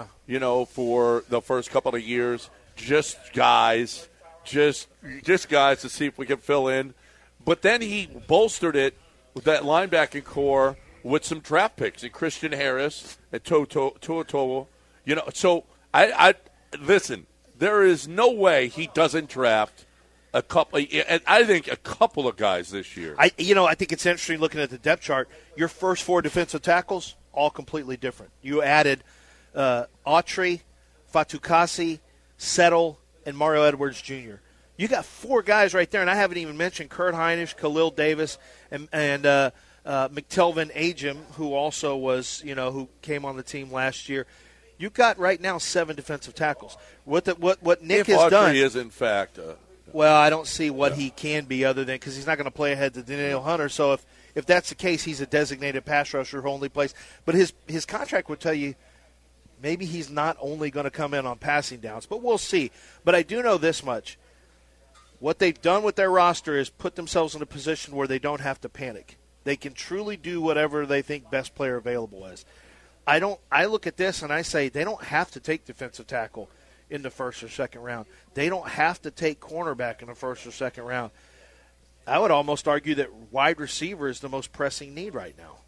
for the first couple of years. Just guys to see if we can fill in. But then he bolstered it with that linebacking core with some draft picks, and Christian Harris and Tuatowo. So I listen, there is no way he doesn't draft a couple of guys this year. I think it's interesting looking at the depth chart. Your first 4 defensive tackles, all completely different. You added Autry, Fatukasi, Settle, and Mario Edwards Jr. You got 4 guys right there, and I haven't even mentioned Kurt Hinish, Khalil Davis, and McTelvin Agim, who also was, who came on the team last year. You've got right now 7 defensive tackles. What Nick has done is in fact. Well, I don't see what he can be other than because he's not going to play ahead to Danielle Hunter. So if that's the case, he's a designated pass rusher who only plays. But his contract would tell you maybe he's not only going to come in on passing downs, but we'll see. But I do know this much. What they've done with their roster is put themselves in a position where they don't have to panic. They can truly do whatever they think best player available is. I look at this and I say they don't have to take defensive tackle in the first or second round. They don't have to take cornerback in the first or second round. I would almost argue that wide receiver is the most pressing need right now.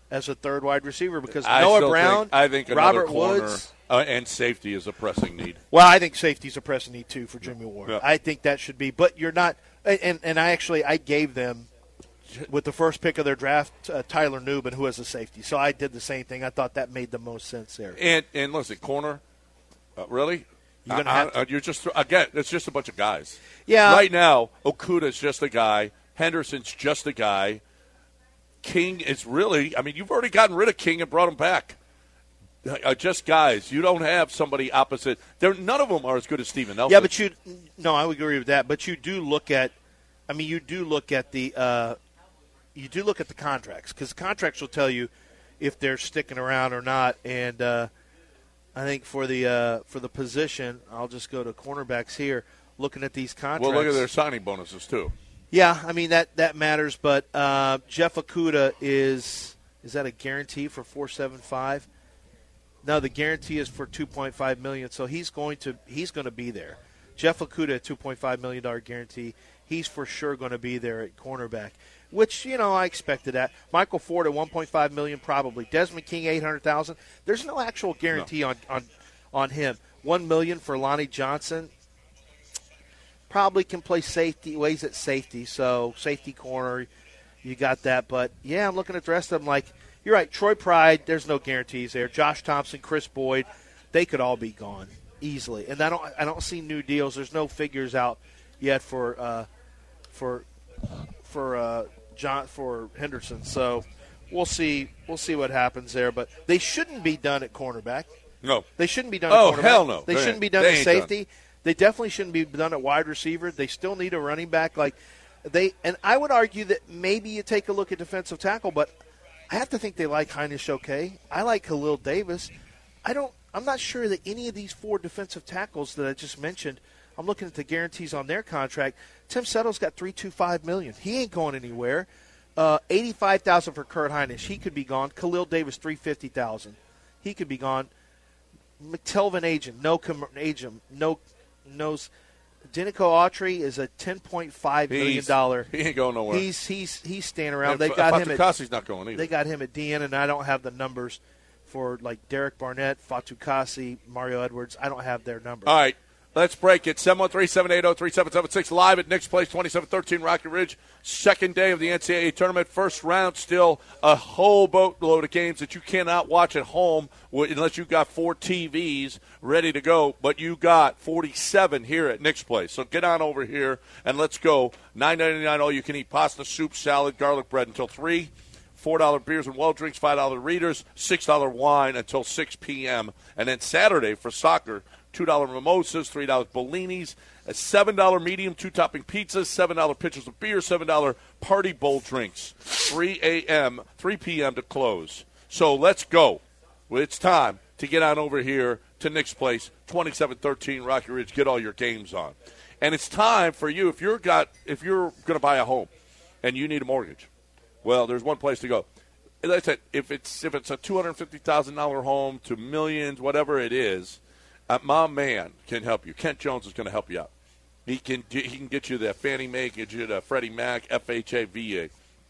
as a third wide receiver because I Noah still Brown, I think another Robert corner, Woods. And safety is a pressing need. Well, I think safety's a pressing need, too, for Jimmy Ward. Yeah. I think that should be. But you're not – and I gave them, with the first pick of their draft, Tyler Newman, who has a safety. So I did the same thing. I thought that made the most sense there. And listen, corner, really? You're gonna have you're just again. It's just a bunch of guys. Yeah. Right now, Okuda's just a guy. Henderson's just a guy. King is really. I mean, you've already gotten rid of King and brought him back. Just guys. You don't have somebody opposite. None of them are as good as Steven Nelson. Yeah, but I would agree with that. But you do look at. I mean, you do look at the contracts because the contracts will tell you if they're sticking around or not. And I think for the position, I'll just go to cornerbacks here. Looking at these contracts. Well, look at their signing bonuses too. Yeah, I mean that matters. But Jeff Okudah is that a guarantee for $475? No, the guarantee is for $2.5 million. So he's going to be there. Jeff Okudah, $2.5 million guarantee. He's for sure going to be there at cornerback, which, I expected that. Michael Ford at $1.5 million probably. Desmond King, $800,000. There's no actual guarantee on him. $1 million for Lonnie Johnson. Probably can play safety, weighs at safety, so safety corner, you got that. But, yeah, I'm looking at the rest of them like, you're right, Troy Pride, there's no guarantees there. Josh Thompson, Chris Boyd, they could all be gone easily. And I don't see new deals. There's no figures out yet for Henderson. So we'll see what happens there. But they shouldn't be done at cornerback. No. They shouldn't be done at cornerback. Hell no. They shouldn't be done at safety. Done. They definitely shouldn't be done at wide receiver. They still need a running back. And I would argue that maybe you take a look at defensive tackle, but I have to think they like Heinrich okay. I like Khalil Davis. I'm not sure that any of these four defensive tackles that I just mentioned, I'm looking at the guarantees on their contract. Tim Settle's got $325 million. He ain't going anywhere. $85,000 for Kurt Heinrich. He could be gone. Khalil Davis, $350,000. He could be gone. McTelvin Agent, no. Denico Autry is a $10.5 million. He ain't going nowhere. He's staying around. They got him Fatukasi's not going either. They got him at DN, and I don't have the numbers for like Derek Barnett, Fatukasi, Mario Edwards. I don't have their numbers. All right. Let's break it. 713-780-3776 live at Nick's Place, 2713 Rocky Ridge. Second day of the NCAA tournament. First round, still a whole boatload of games that you cannot watch at home unless you've got 4 TVs ready to go. But you got 47 here at Nick's Place. So get on over here and let's go. $9.99 all you can eat. Pasta, soup, salad, garlic bread until 3. $4 beers and well drinks, $5 readers, $6 wine until 6 p.m. And then Saturday for soccer, $2 mimosas, $3 Bellinis, a $7 medium 2-topping pizzas, $7 pitchers of beer, $7 party bowl drinks, 3 p.m. to close. So let's go. Well, it's time to get on over here to Nick's Place, 2713 Rocky Ridge. Get all your games on. And it's time for you, if you're going to buy a home and you need a mortgage, well, there's one place to go. Like I said, if it's a $250,000 home to millions, whatever it is, my man can help you. Kent Jones is going to help you out. He can get you the Fannie Mae, get you the Freddie Mac, FHA, VA.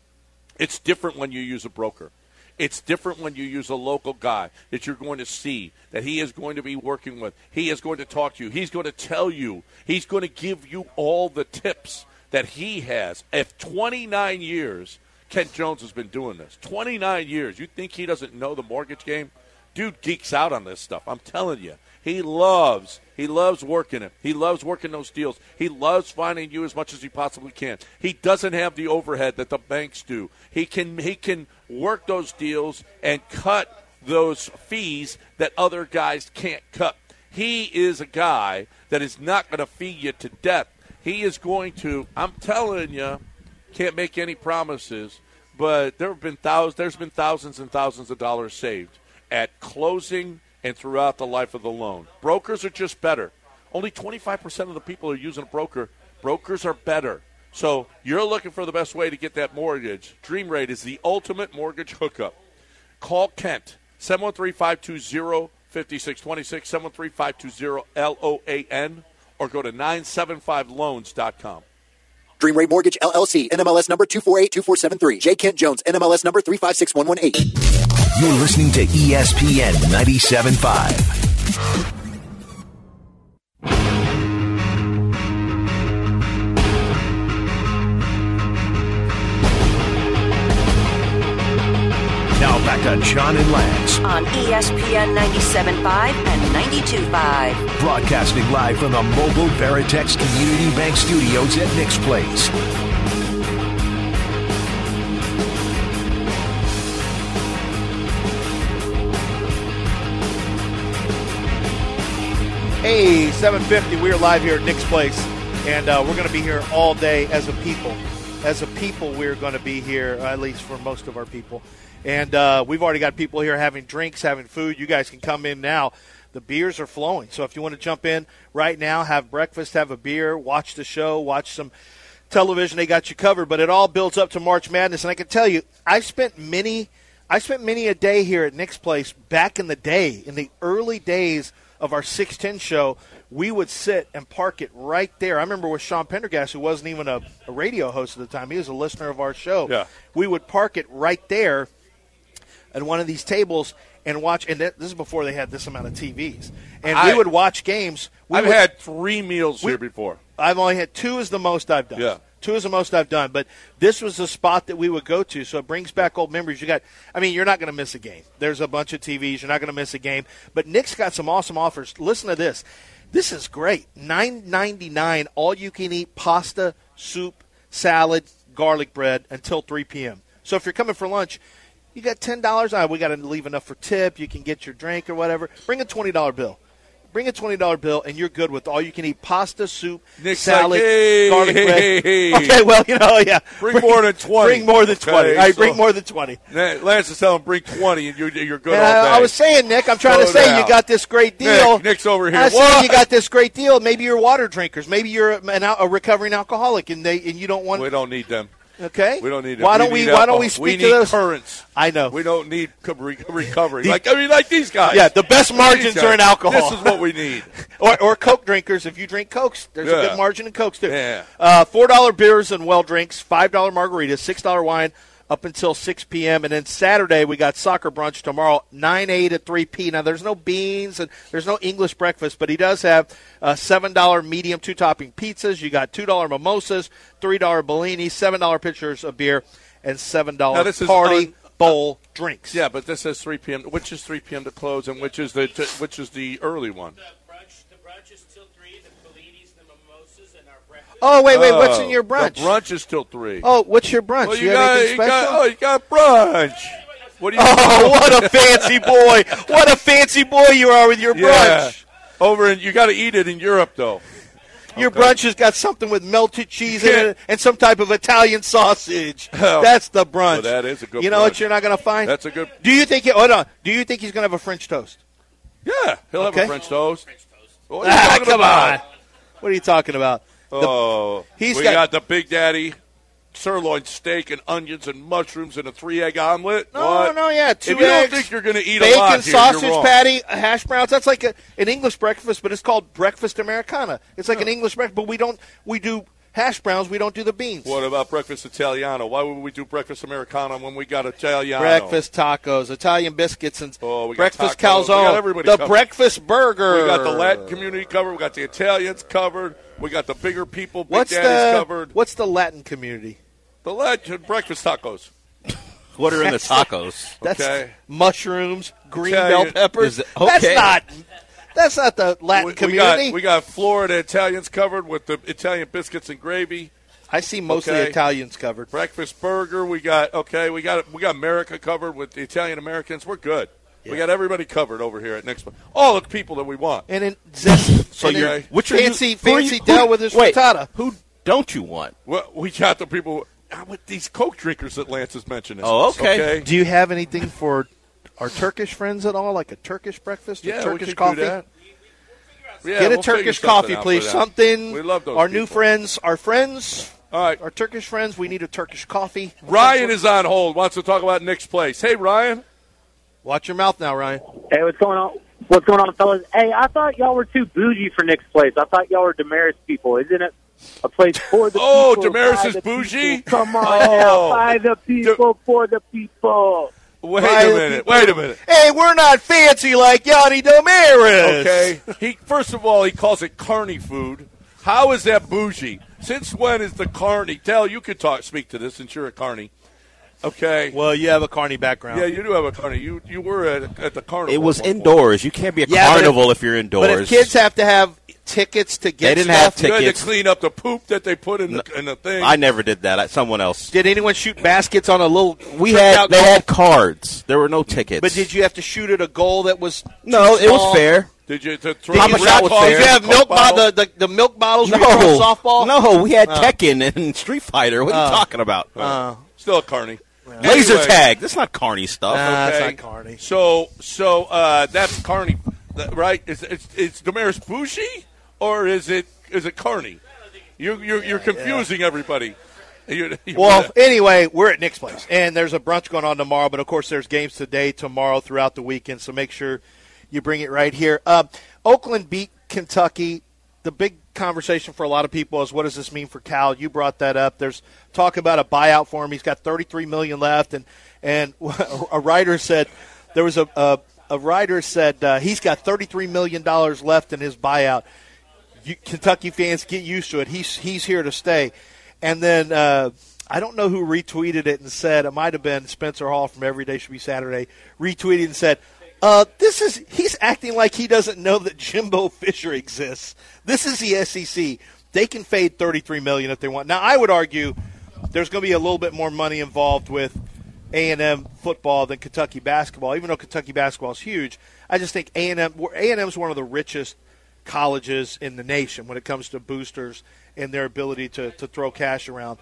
It's different when you use a broker. It's different when you use a local guy that you're going to see, that he is going to be working with. He is going to talk to you. He's going to tell you. He's going to give you all the tips that he has. If 29 years, Kent Jones has been doing this. 29 years. You think he doesn't know the mortgage game? Dude geeks out on this stuff. I'm telling you. He loves working it. He loves working those deals. He loves finding you as much as he possibly can. He doesn't have the overhead that the banks do. He can work those deals and cut those fees that other guys can't cut. He is a guy that is not going to feed you to death. He is going to, I'm telling you, can't make any promises, but there's been thousands and thousands of dollars saved at closing and throughout the life of the loan. Brokers are just better. Only 25% of the people are using a broker. Brokers are better. So you're looking for the best way to get that mortgage. Dream Rate is the ultimate mortgage hookup. Call Kent, 713-520-5626, 713-520-LOAN, or go to 975loans.com. Dream Rate Mortgage, LLC, NMLS number 2482473. J. Kent Jones, NMLS number 356118. You're listening to ESPN 97.5. Now back to John and Lance. On ESPN 97.5 and 92.5. Broadcasting live from the mobile Veritex Community Bank Studios at Nick's Place. Hey, 7:50. We are live here at Nick's Place, and we're going to be here all day as a people. As a people, we're going to be here, at least for most of our people. And we've already got people here having drinks, having food. You guys can come in now. The beers are flowing. So if you want to jump in right now, have breakfast, have a beer, watch the show, watch some television, they got you covered. But it all builds up to March Madness. And I can tell you, I spent many a day here at Nick's Place back in the day, in the early days of our 610 show. We would sit and park it right there. I remember with Sean Pendergast, who wasn't even a radio host at the time. He was a listener of our show. Yeah. We would park it right there at one of these tables and watch. And this is before they had this amount of TVs. And we would watch games. I've had 3 meals here before. I've only had 2 is the most I've done. Yeah. 2 is the most I've done. But this was the spot that we would go to, so it brings back old memories. You're not going to miss a game. There's a bunch of TVs. You're not going to miss a game. But Nick's got some awesome offers. Listen to this. This is great. $9.99, all-you-can-eat pasta, soup, salad, garlic bread until 3 p.m. So if you're coming for lunch, you got $10. We got to leave enough for tip. You can get your drink or whatever. Bring a $20 bill. Bring a $20 bill, and you're good with all-you-can-eat pasta, soup, Nick's salad, like, garlic bread. Hey. Okay, well, yeah. Bring more than 20. Bring more than 20. Okay, All right, bring more than 20. Lance is telling him bring 20, and you're good And all day. I was saying, Nick, I'm trying to Slow say down. you got this great deal. Nick's over here. I said What? you got this great deal. Maybe you're water drinkers. Maybe you're a recovering alcoholic, and you don't want. We don't need them. Okay. We don't need them. Why don't we speak we to need those? currents. I know. We don't need recovery. like these guys. Yeah, the best margins are in alcohol. This is what we need. or Coke drinkers. If you drink Cokes, there's a good margin in Cokes, too. Yeah. $4 beers and well drinks, $5 margaritas, $6 wine up until 6 p.m. And then Saturday, we got soccer brunch tomorrow, 9 a to 3 p. Now, there's no beans and there's no English breakfast, but he does have $7 medium 2-topping pizzas. You got $2 mimosas, $3 Bellinis, $7 pitchers of beer, and $7 party bowl drinks. Yeah, but this says 3 p.m. Which is 3 p.m. to close, and which is the early one? The brunch is till 3. The Bellinis, the mimosas, and our breakfast. Oh, wait. What's in your brunch? The brunch is till 3. Oh, what's your brunch? Well, you have anything special? you got brunch. What do you? Oh, what a fancy boy! What a fancy boy you are with your brunch. You got to eat it in Europe, though. Your brunch has got something with melted cheese in it and some type of Italian sausage. Oh. That's the brunch. Well, that is a good. You know brunch. what you're not going to find? That's a good. Do you think? Hold on. Do you think he's going to have a French toast? Yeah, he'll have a French toast. What are you talking come about? on. What are you talking about? We got the Big Daddy sirloin steak and onions and mushrooms and a 3-egg omelet. No, what? yeah, 2 If you don't eggs, think you're going to eat bacon, a lot here, sausage you're wrong. patty, hash browns. That's like an English breakfast, but it's called breakfast Americana. It's like an English breakfast, but we do hash browns. We don't do the beans. What about breakfast Italiano? Why would we do breakfast Americano when we got Italiano? Breakfast tacos, Italian biscuits, and we got breakfast tacos. We got calzone. everybody The covered. breakfast burger. We got the Latin community covered. We got the Italians covered. We got the bigger people, Big Daddies covered. What's the Latin community? The Latin breakfast tacos. What are in the tacos? That's Okay. mushrooms, green Italian- bell peppers. Okay. That's not the Latin community. We got Florida Italians covered with the Italian biscuits and gravy. I see mostly Okay. Italians covered. Breakfast burger. We got America covered with the Italian Americans. We're good. Yeah. We got everybody covered over here at Nick's. All the people that we want. And in zest, So and you're in which are you- fancy who are you- Dell with his frittata. Who don't you want? Well, we got the people with these Coke drinkers that Lance is mentioning. Oh, okay. Do you have anything for our Turkish friends at all, like a Turkish breakfast, Yeah, Turkish we could coffee? do that. Yeah, Get a we'll figure Turkish something coffee, out please. for that. Something. We love those our people. new friends, our Turkish friends. We need a Turkish coffee. Ryan is on hold. Wants to talk about Nick's Place. Hey, Ryan. Watch your mouth now, Ryan. Hey, what's going on? What's going on, fellas? Hey, I thought y'all were too bougie for Nick's Place. I thought y'all were Damaris people. Isn't it a place for the people? Damaris by is the bougie? people? Come on now, by the people, for the people. Wait a minute. Hey, we're not fancy like Yanni Damaris. Okay. First of all, he calls it carny food. How is that bougie? Since when is the carny? Dale, you could speak to this since you're a carny. Okay. Well, you have a carny background. Yeah, you do have a carny. You were at the carnival. It was indoors. You can't be a carnival if you're indoors. But if kids have to have tickets to get they didn't stuff, have tickets. You had to clean up the poop that they put in the thing. I never did that. Someone else. Did anyone shoot baskets on a little? They had cards. There were no tickets. But did you have to shoot at a goal that was? No, it was fair. Did you throw Did you have milk the milk bottles? No, where you throw softball. No, we had Tekken and Street Fighter. What are you talking about? Still a carny. Laser tag. That's not carny stuff. That's not carny. So that's carny, right? It's Damaris bougie or is it carny? You're confusing everybody. Well, anyway, we're at Nick's place, and there's a brunch going on tomorrow. But of course, there's games today, tomorrow, throughout the weekend. So make sure you bring it right here. Oakland beat Kentucky. The big conversation for a lot of people is, what does this mean for Cal? You brought that up. There's talk about a buyout for him. He's got $33 million left, and a writer said he's got $33 million left in his buyout. Kentucky fans, get used to it. He's here to stay. And then I don't know who retweeted it and said, it might have been Spencer Hall from Every Day Should Be Saturday, retweeted and said, he's acting like he doesn't know that Jimbo Fisher exists. This is the SEC. They can fade $33 million if they want. Now, I would argue there's going to be a little bit more money involved with A&M football than Kentucky basketball. Even though Kentucky basketball is huge, I just think A&M is one of the richest colleges in the nation when it comes to boosters and their ability to throw cash around.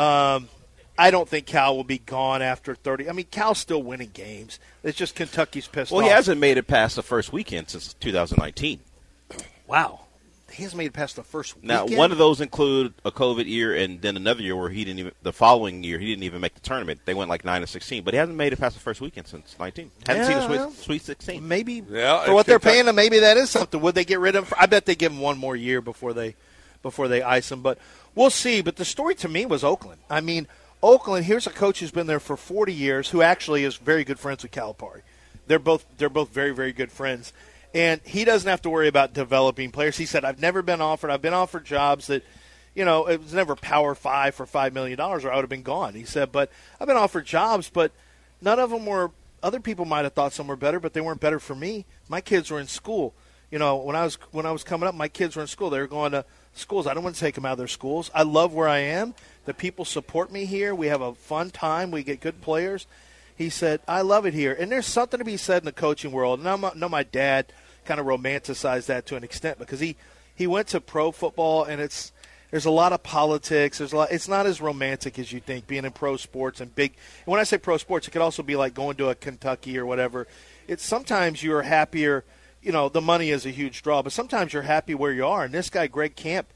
I don't think Cal will be gone after 30. I mean, Cal's still winning games. It's just Kentucky's pissed off. Well, he hasn't made it past the first weekend since 2019. Wow. He hasn't made it past the first weekend? Now, one of those included a COVID year and then another year where the following year, he didn't even make the tournament. They went like 9-16, but he hasn't made it past the first weekend since 19. Hasn't seen a Sweet 16. Maybe for what they're paying him, maybe that is something. Would they get rid of him? I bet they give him one more year before they ice him. But we'll see. But the story to me was Oakland. I mean, Oakland, here's a coach who's been there for 40 years who actually is very good friends with Calipari. They're both very, very good friends. And he doesn't have to worry about developing players. He said, I've been offered jobs that, it was never Power 5 for $5 million or I would have been gone. He said, but I've been offered jobs, but none of them were – other people might have thought some were better, but they weren't better for me. My kids were in school. When I was coming up, my kids were in school. They were going to schools. I don't want to take them out of their schools. I love where I am. The people support me here. We have a fun time. We get good players. He said, I love it here. And there's something to be said in the coaching world. And I know my dad kind of romanticized that to an extent because he went to pro football, and there's a lot of politics. It's not as romantic as you think, being in pro sports and big. And when I say pro sports, it could also be like going to a Kentucky or whatever. It's sometimes you're happier. The money is a huge draw, but sometimes you're happy where you are. And this guy, Greg Camp,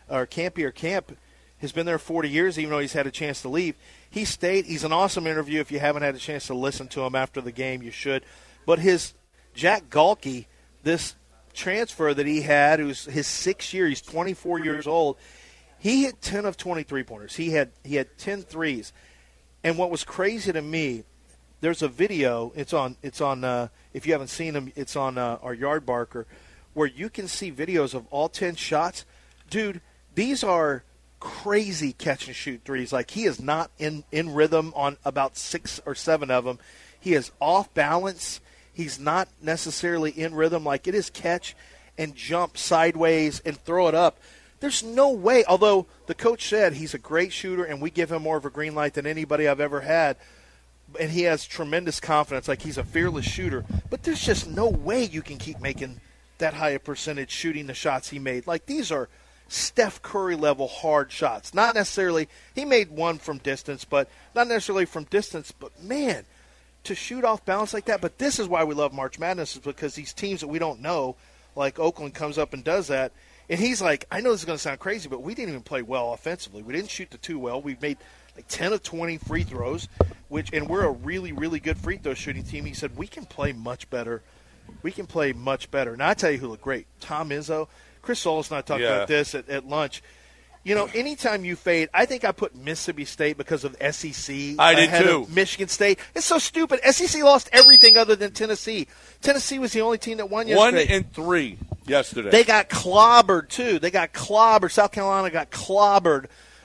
has been there 40 years, even though he's had a chance to leave. He stayed. He's an awesome interview. If you haven't had a chance to listen to him after the game, you should. But Jack Galkey, this transfer that he had, who's his 6th year, he's 24 years old, he hit 10 of 20 3-pointers. He had 10 threes. And what was crazy to me, there's a video, it's on if you haven't seen him, it's on our Yard Barker, where you can see videos of all 10 shots. Dude, these are crazy catch and shoot threes. Like, he is not in rhythm on about 6 or 7 of them. He is off balance. He's not necessarily in rhythm. Like, it is catch and jump sideways and throw it up. There's no way, although the coach said he's a great shooter and we give him more of a green light than anybody I've ever had, and he has tremendous confidence, like he's a fearless shooter, but there's just no way you can keep making that high a percentage shooting the shots he made. Like, these are Steph Curry level hard shots. Not necessarily, he made one from distance, but not necessarily from distance, but man, to shoot off balance like that. But this is why we love March Madness, is because these teams that we don't know, like Oakland, comes up and does that. And he's like, I know this is going to sound crazy, but we didn't even play well offensively. We didn't shoot the 2 well. We made like 10 of 20 free throws, and we're a really, really good free throw shooting team. He said, we can play much better. We can play much better. Now, I tell you who looked great. Tom Izzo. Chris Solis and I talked about this at lunch. anytime you fade, I think I put Mississippi State because of SEC. I did ahead too. Of Michigan State. It's so stupid. SEC lost everything other than Tennessee. Tennessee was the only team that won yesterday. 1-3 yesterday. They got clobbered, too. They got clobbered. South Carolina got clobbered.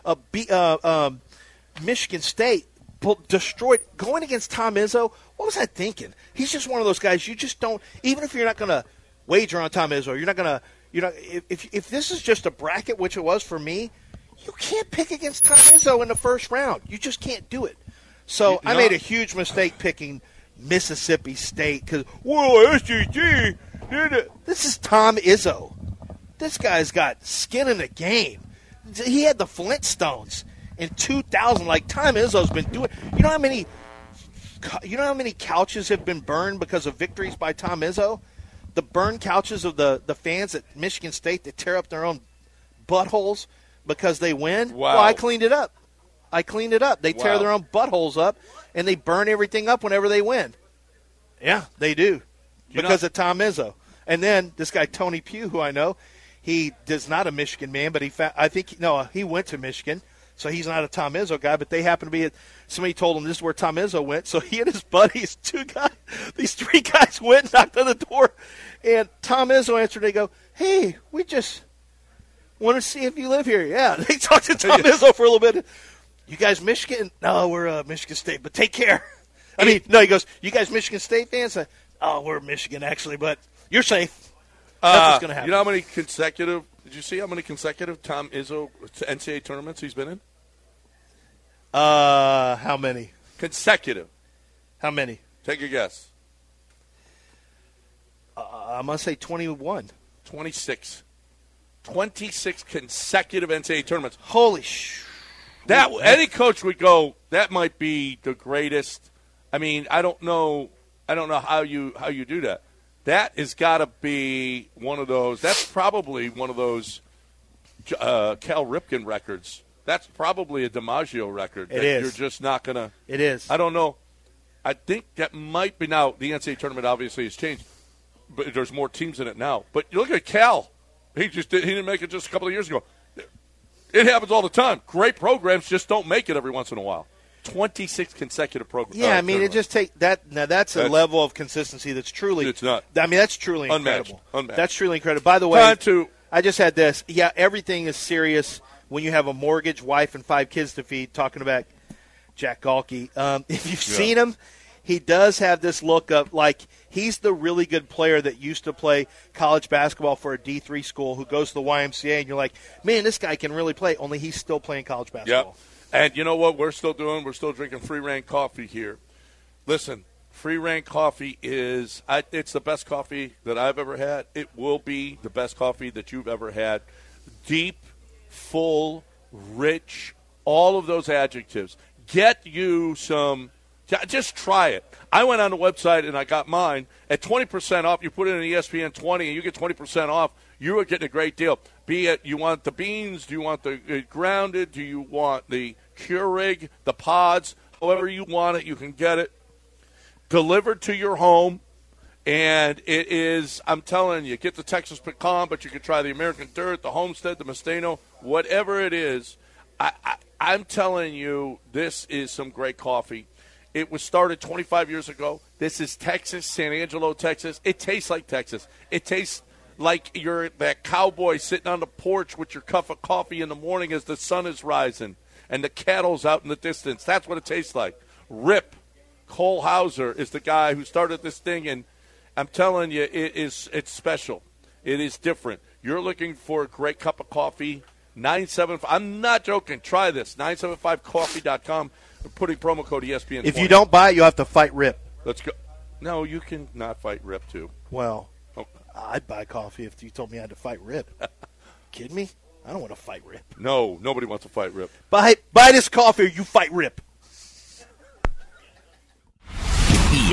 Michigan State destroyed. Going against Tom Izzo, what was I thinking? He's just one of those guys you just don't – even if you're not going to wager on Tom Izzo, you're not going to – if this is just a bracket, which it was for me, you can't pick against Tom Izzo in the first round. You just can't do it. So I made a huge mistake picking Mississippi State because, SEC. This is Tom Izzo. This guy's got skin in the game. He had the Flintstones in 2000. Like Tom Izzo's been doing. You know how many couches have been burned because of victories by Tom Izzo? The burned couches of the fans at Michigan State that tear up their own buttholes because they win. Wow. Well, I cleaned it up. They tear their own buttholes up, and they burn everything up whenever they win. Yeah, they do. Because of Tom Izzo. And then this guy, Tony Pugh, who I know, he is not a Michigan man, but he went to Michigan, so he's not a Tom Izzo guy, but they happen to be somebody told him this is where Tom Izzo went, so he and his buddies, these three guys went and knocked on the door, and Tom Izzo answered, they go, hey, we just want to see if you live here. Yeah, they talked to Tom Izzo for a little bit. You guys Michigan? No, we're Michigan State, but take care. He goes, you guys Michigan State fans? Oh, we're Michigan, actually, but you're safe. Nothing's going to happen. You know how many consecutive – did you see how many consecutive Tom Izzo NCAA tournaments he's been in? How many? Consecutive. How many? Take a guess. I'm going to say 21. 26. 26 consecutive NCAA tournaments. Holy sh! Any coach would go, that might be the greatest. I mean, I don't know how you do that. That has got to be one of those. That's probably one of those Cal Ripken records. That's probably a DiMaggio record. It is. You're just not going to. It is. I don't know. I think that might be now. The NCAA tournament obviously has changed, but there's more teams in it now. But you look at Cal. He didn't make it just a couple of years ago. It happens all the time. Great programs just don't make it every once in a while. 26 consecutive programs. Yeah, I mean, it just take that. Now that's a level of consistency that's truly. It's not. I mean, that's truly incredible. Unmatched. That's truly incredible. By the way, I just had this. Yeah, everything is serious when you have a mortgage, wife, and 5 kids to feed. Talking about Jack Galkey. If you've seen him, he does have this look of like he's the really good player that used to play college basketball for a D3 school who goes to the YMCA, and you're like, man, this guy can really play. Only he's still playing college basketball. Yep. And you know what we're still doing? We're still drinking Free Reign coffee here. Listen, Free Reign coffee it's the best coffee that I've ever had. It will be the best coffee that you've ever had. Deep, full, rich, all of those adjectives. Get you some – just try it. I went on the website and I got mine at 20% off. You put in an ESPN 20 and you get 20% off. You are getting a great deal. Be it you want the beans, do you want the grounded, do you want the Keurig, the pods, however you want it, you can get it delivered to your home. And it is, I'm telling you, get the Texas Pecan, but you can try the American Dirt, the Homestead, the Mustano, whatever it is. I'm telling you, this is some great coffee. It was started 25 years ago. This is Texas, San Angelo, Texas. It tastes like Texas. It tastes like you're that cowboy sitting on the porch with your cup of coffee in the morning as the sun is rising and the cattle's out in the distance. That's what it tastes like. Rip Cole Hauser is the guy who started this thing, and I'm telling you, it's special. It is different. You're looking for a great cup of coffee, 975. I'm not joking. Try this, 975coffee.com. We're putting promo code ESPN20. If you don't buy it, you'll have to fight Rip. Let's go. No, you can not fight Rip, too. Well, I'd buy coffee if you told me I had to fight Rip. Kidding me? I don't want to fight Rip. No, nobody wants to fight Rip. Buy this coffee or you fight Rip.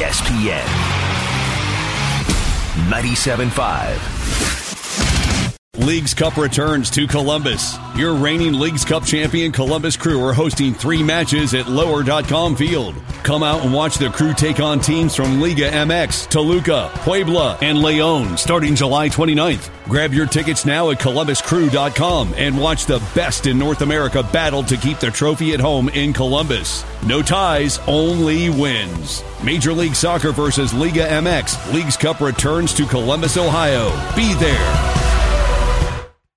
ESPN 97.5. Leagues Cup returns to Columbus. Your reigning Leagues Cup champion Columbus Crew are hosting 3 matches at Lower.com Field. Come out and watch the Crew take on teams from Liga MX, Toluca, Puebla, and León starting July 29th. Grab your tickets now at ColumbusCrew.com and watch the best in North America battle to keep the trophy at home in Columbus. No ties, only wins. Major League Soccer versus Liga MX. Leagues Cup returns to Columbus, Ohio. Be there.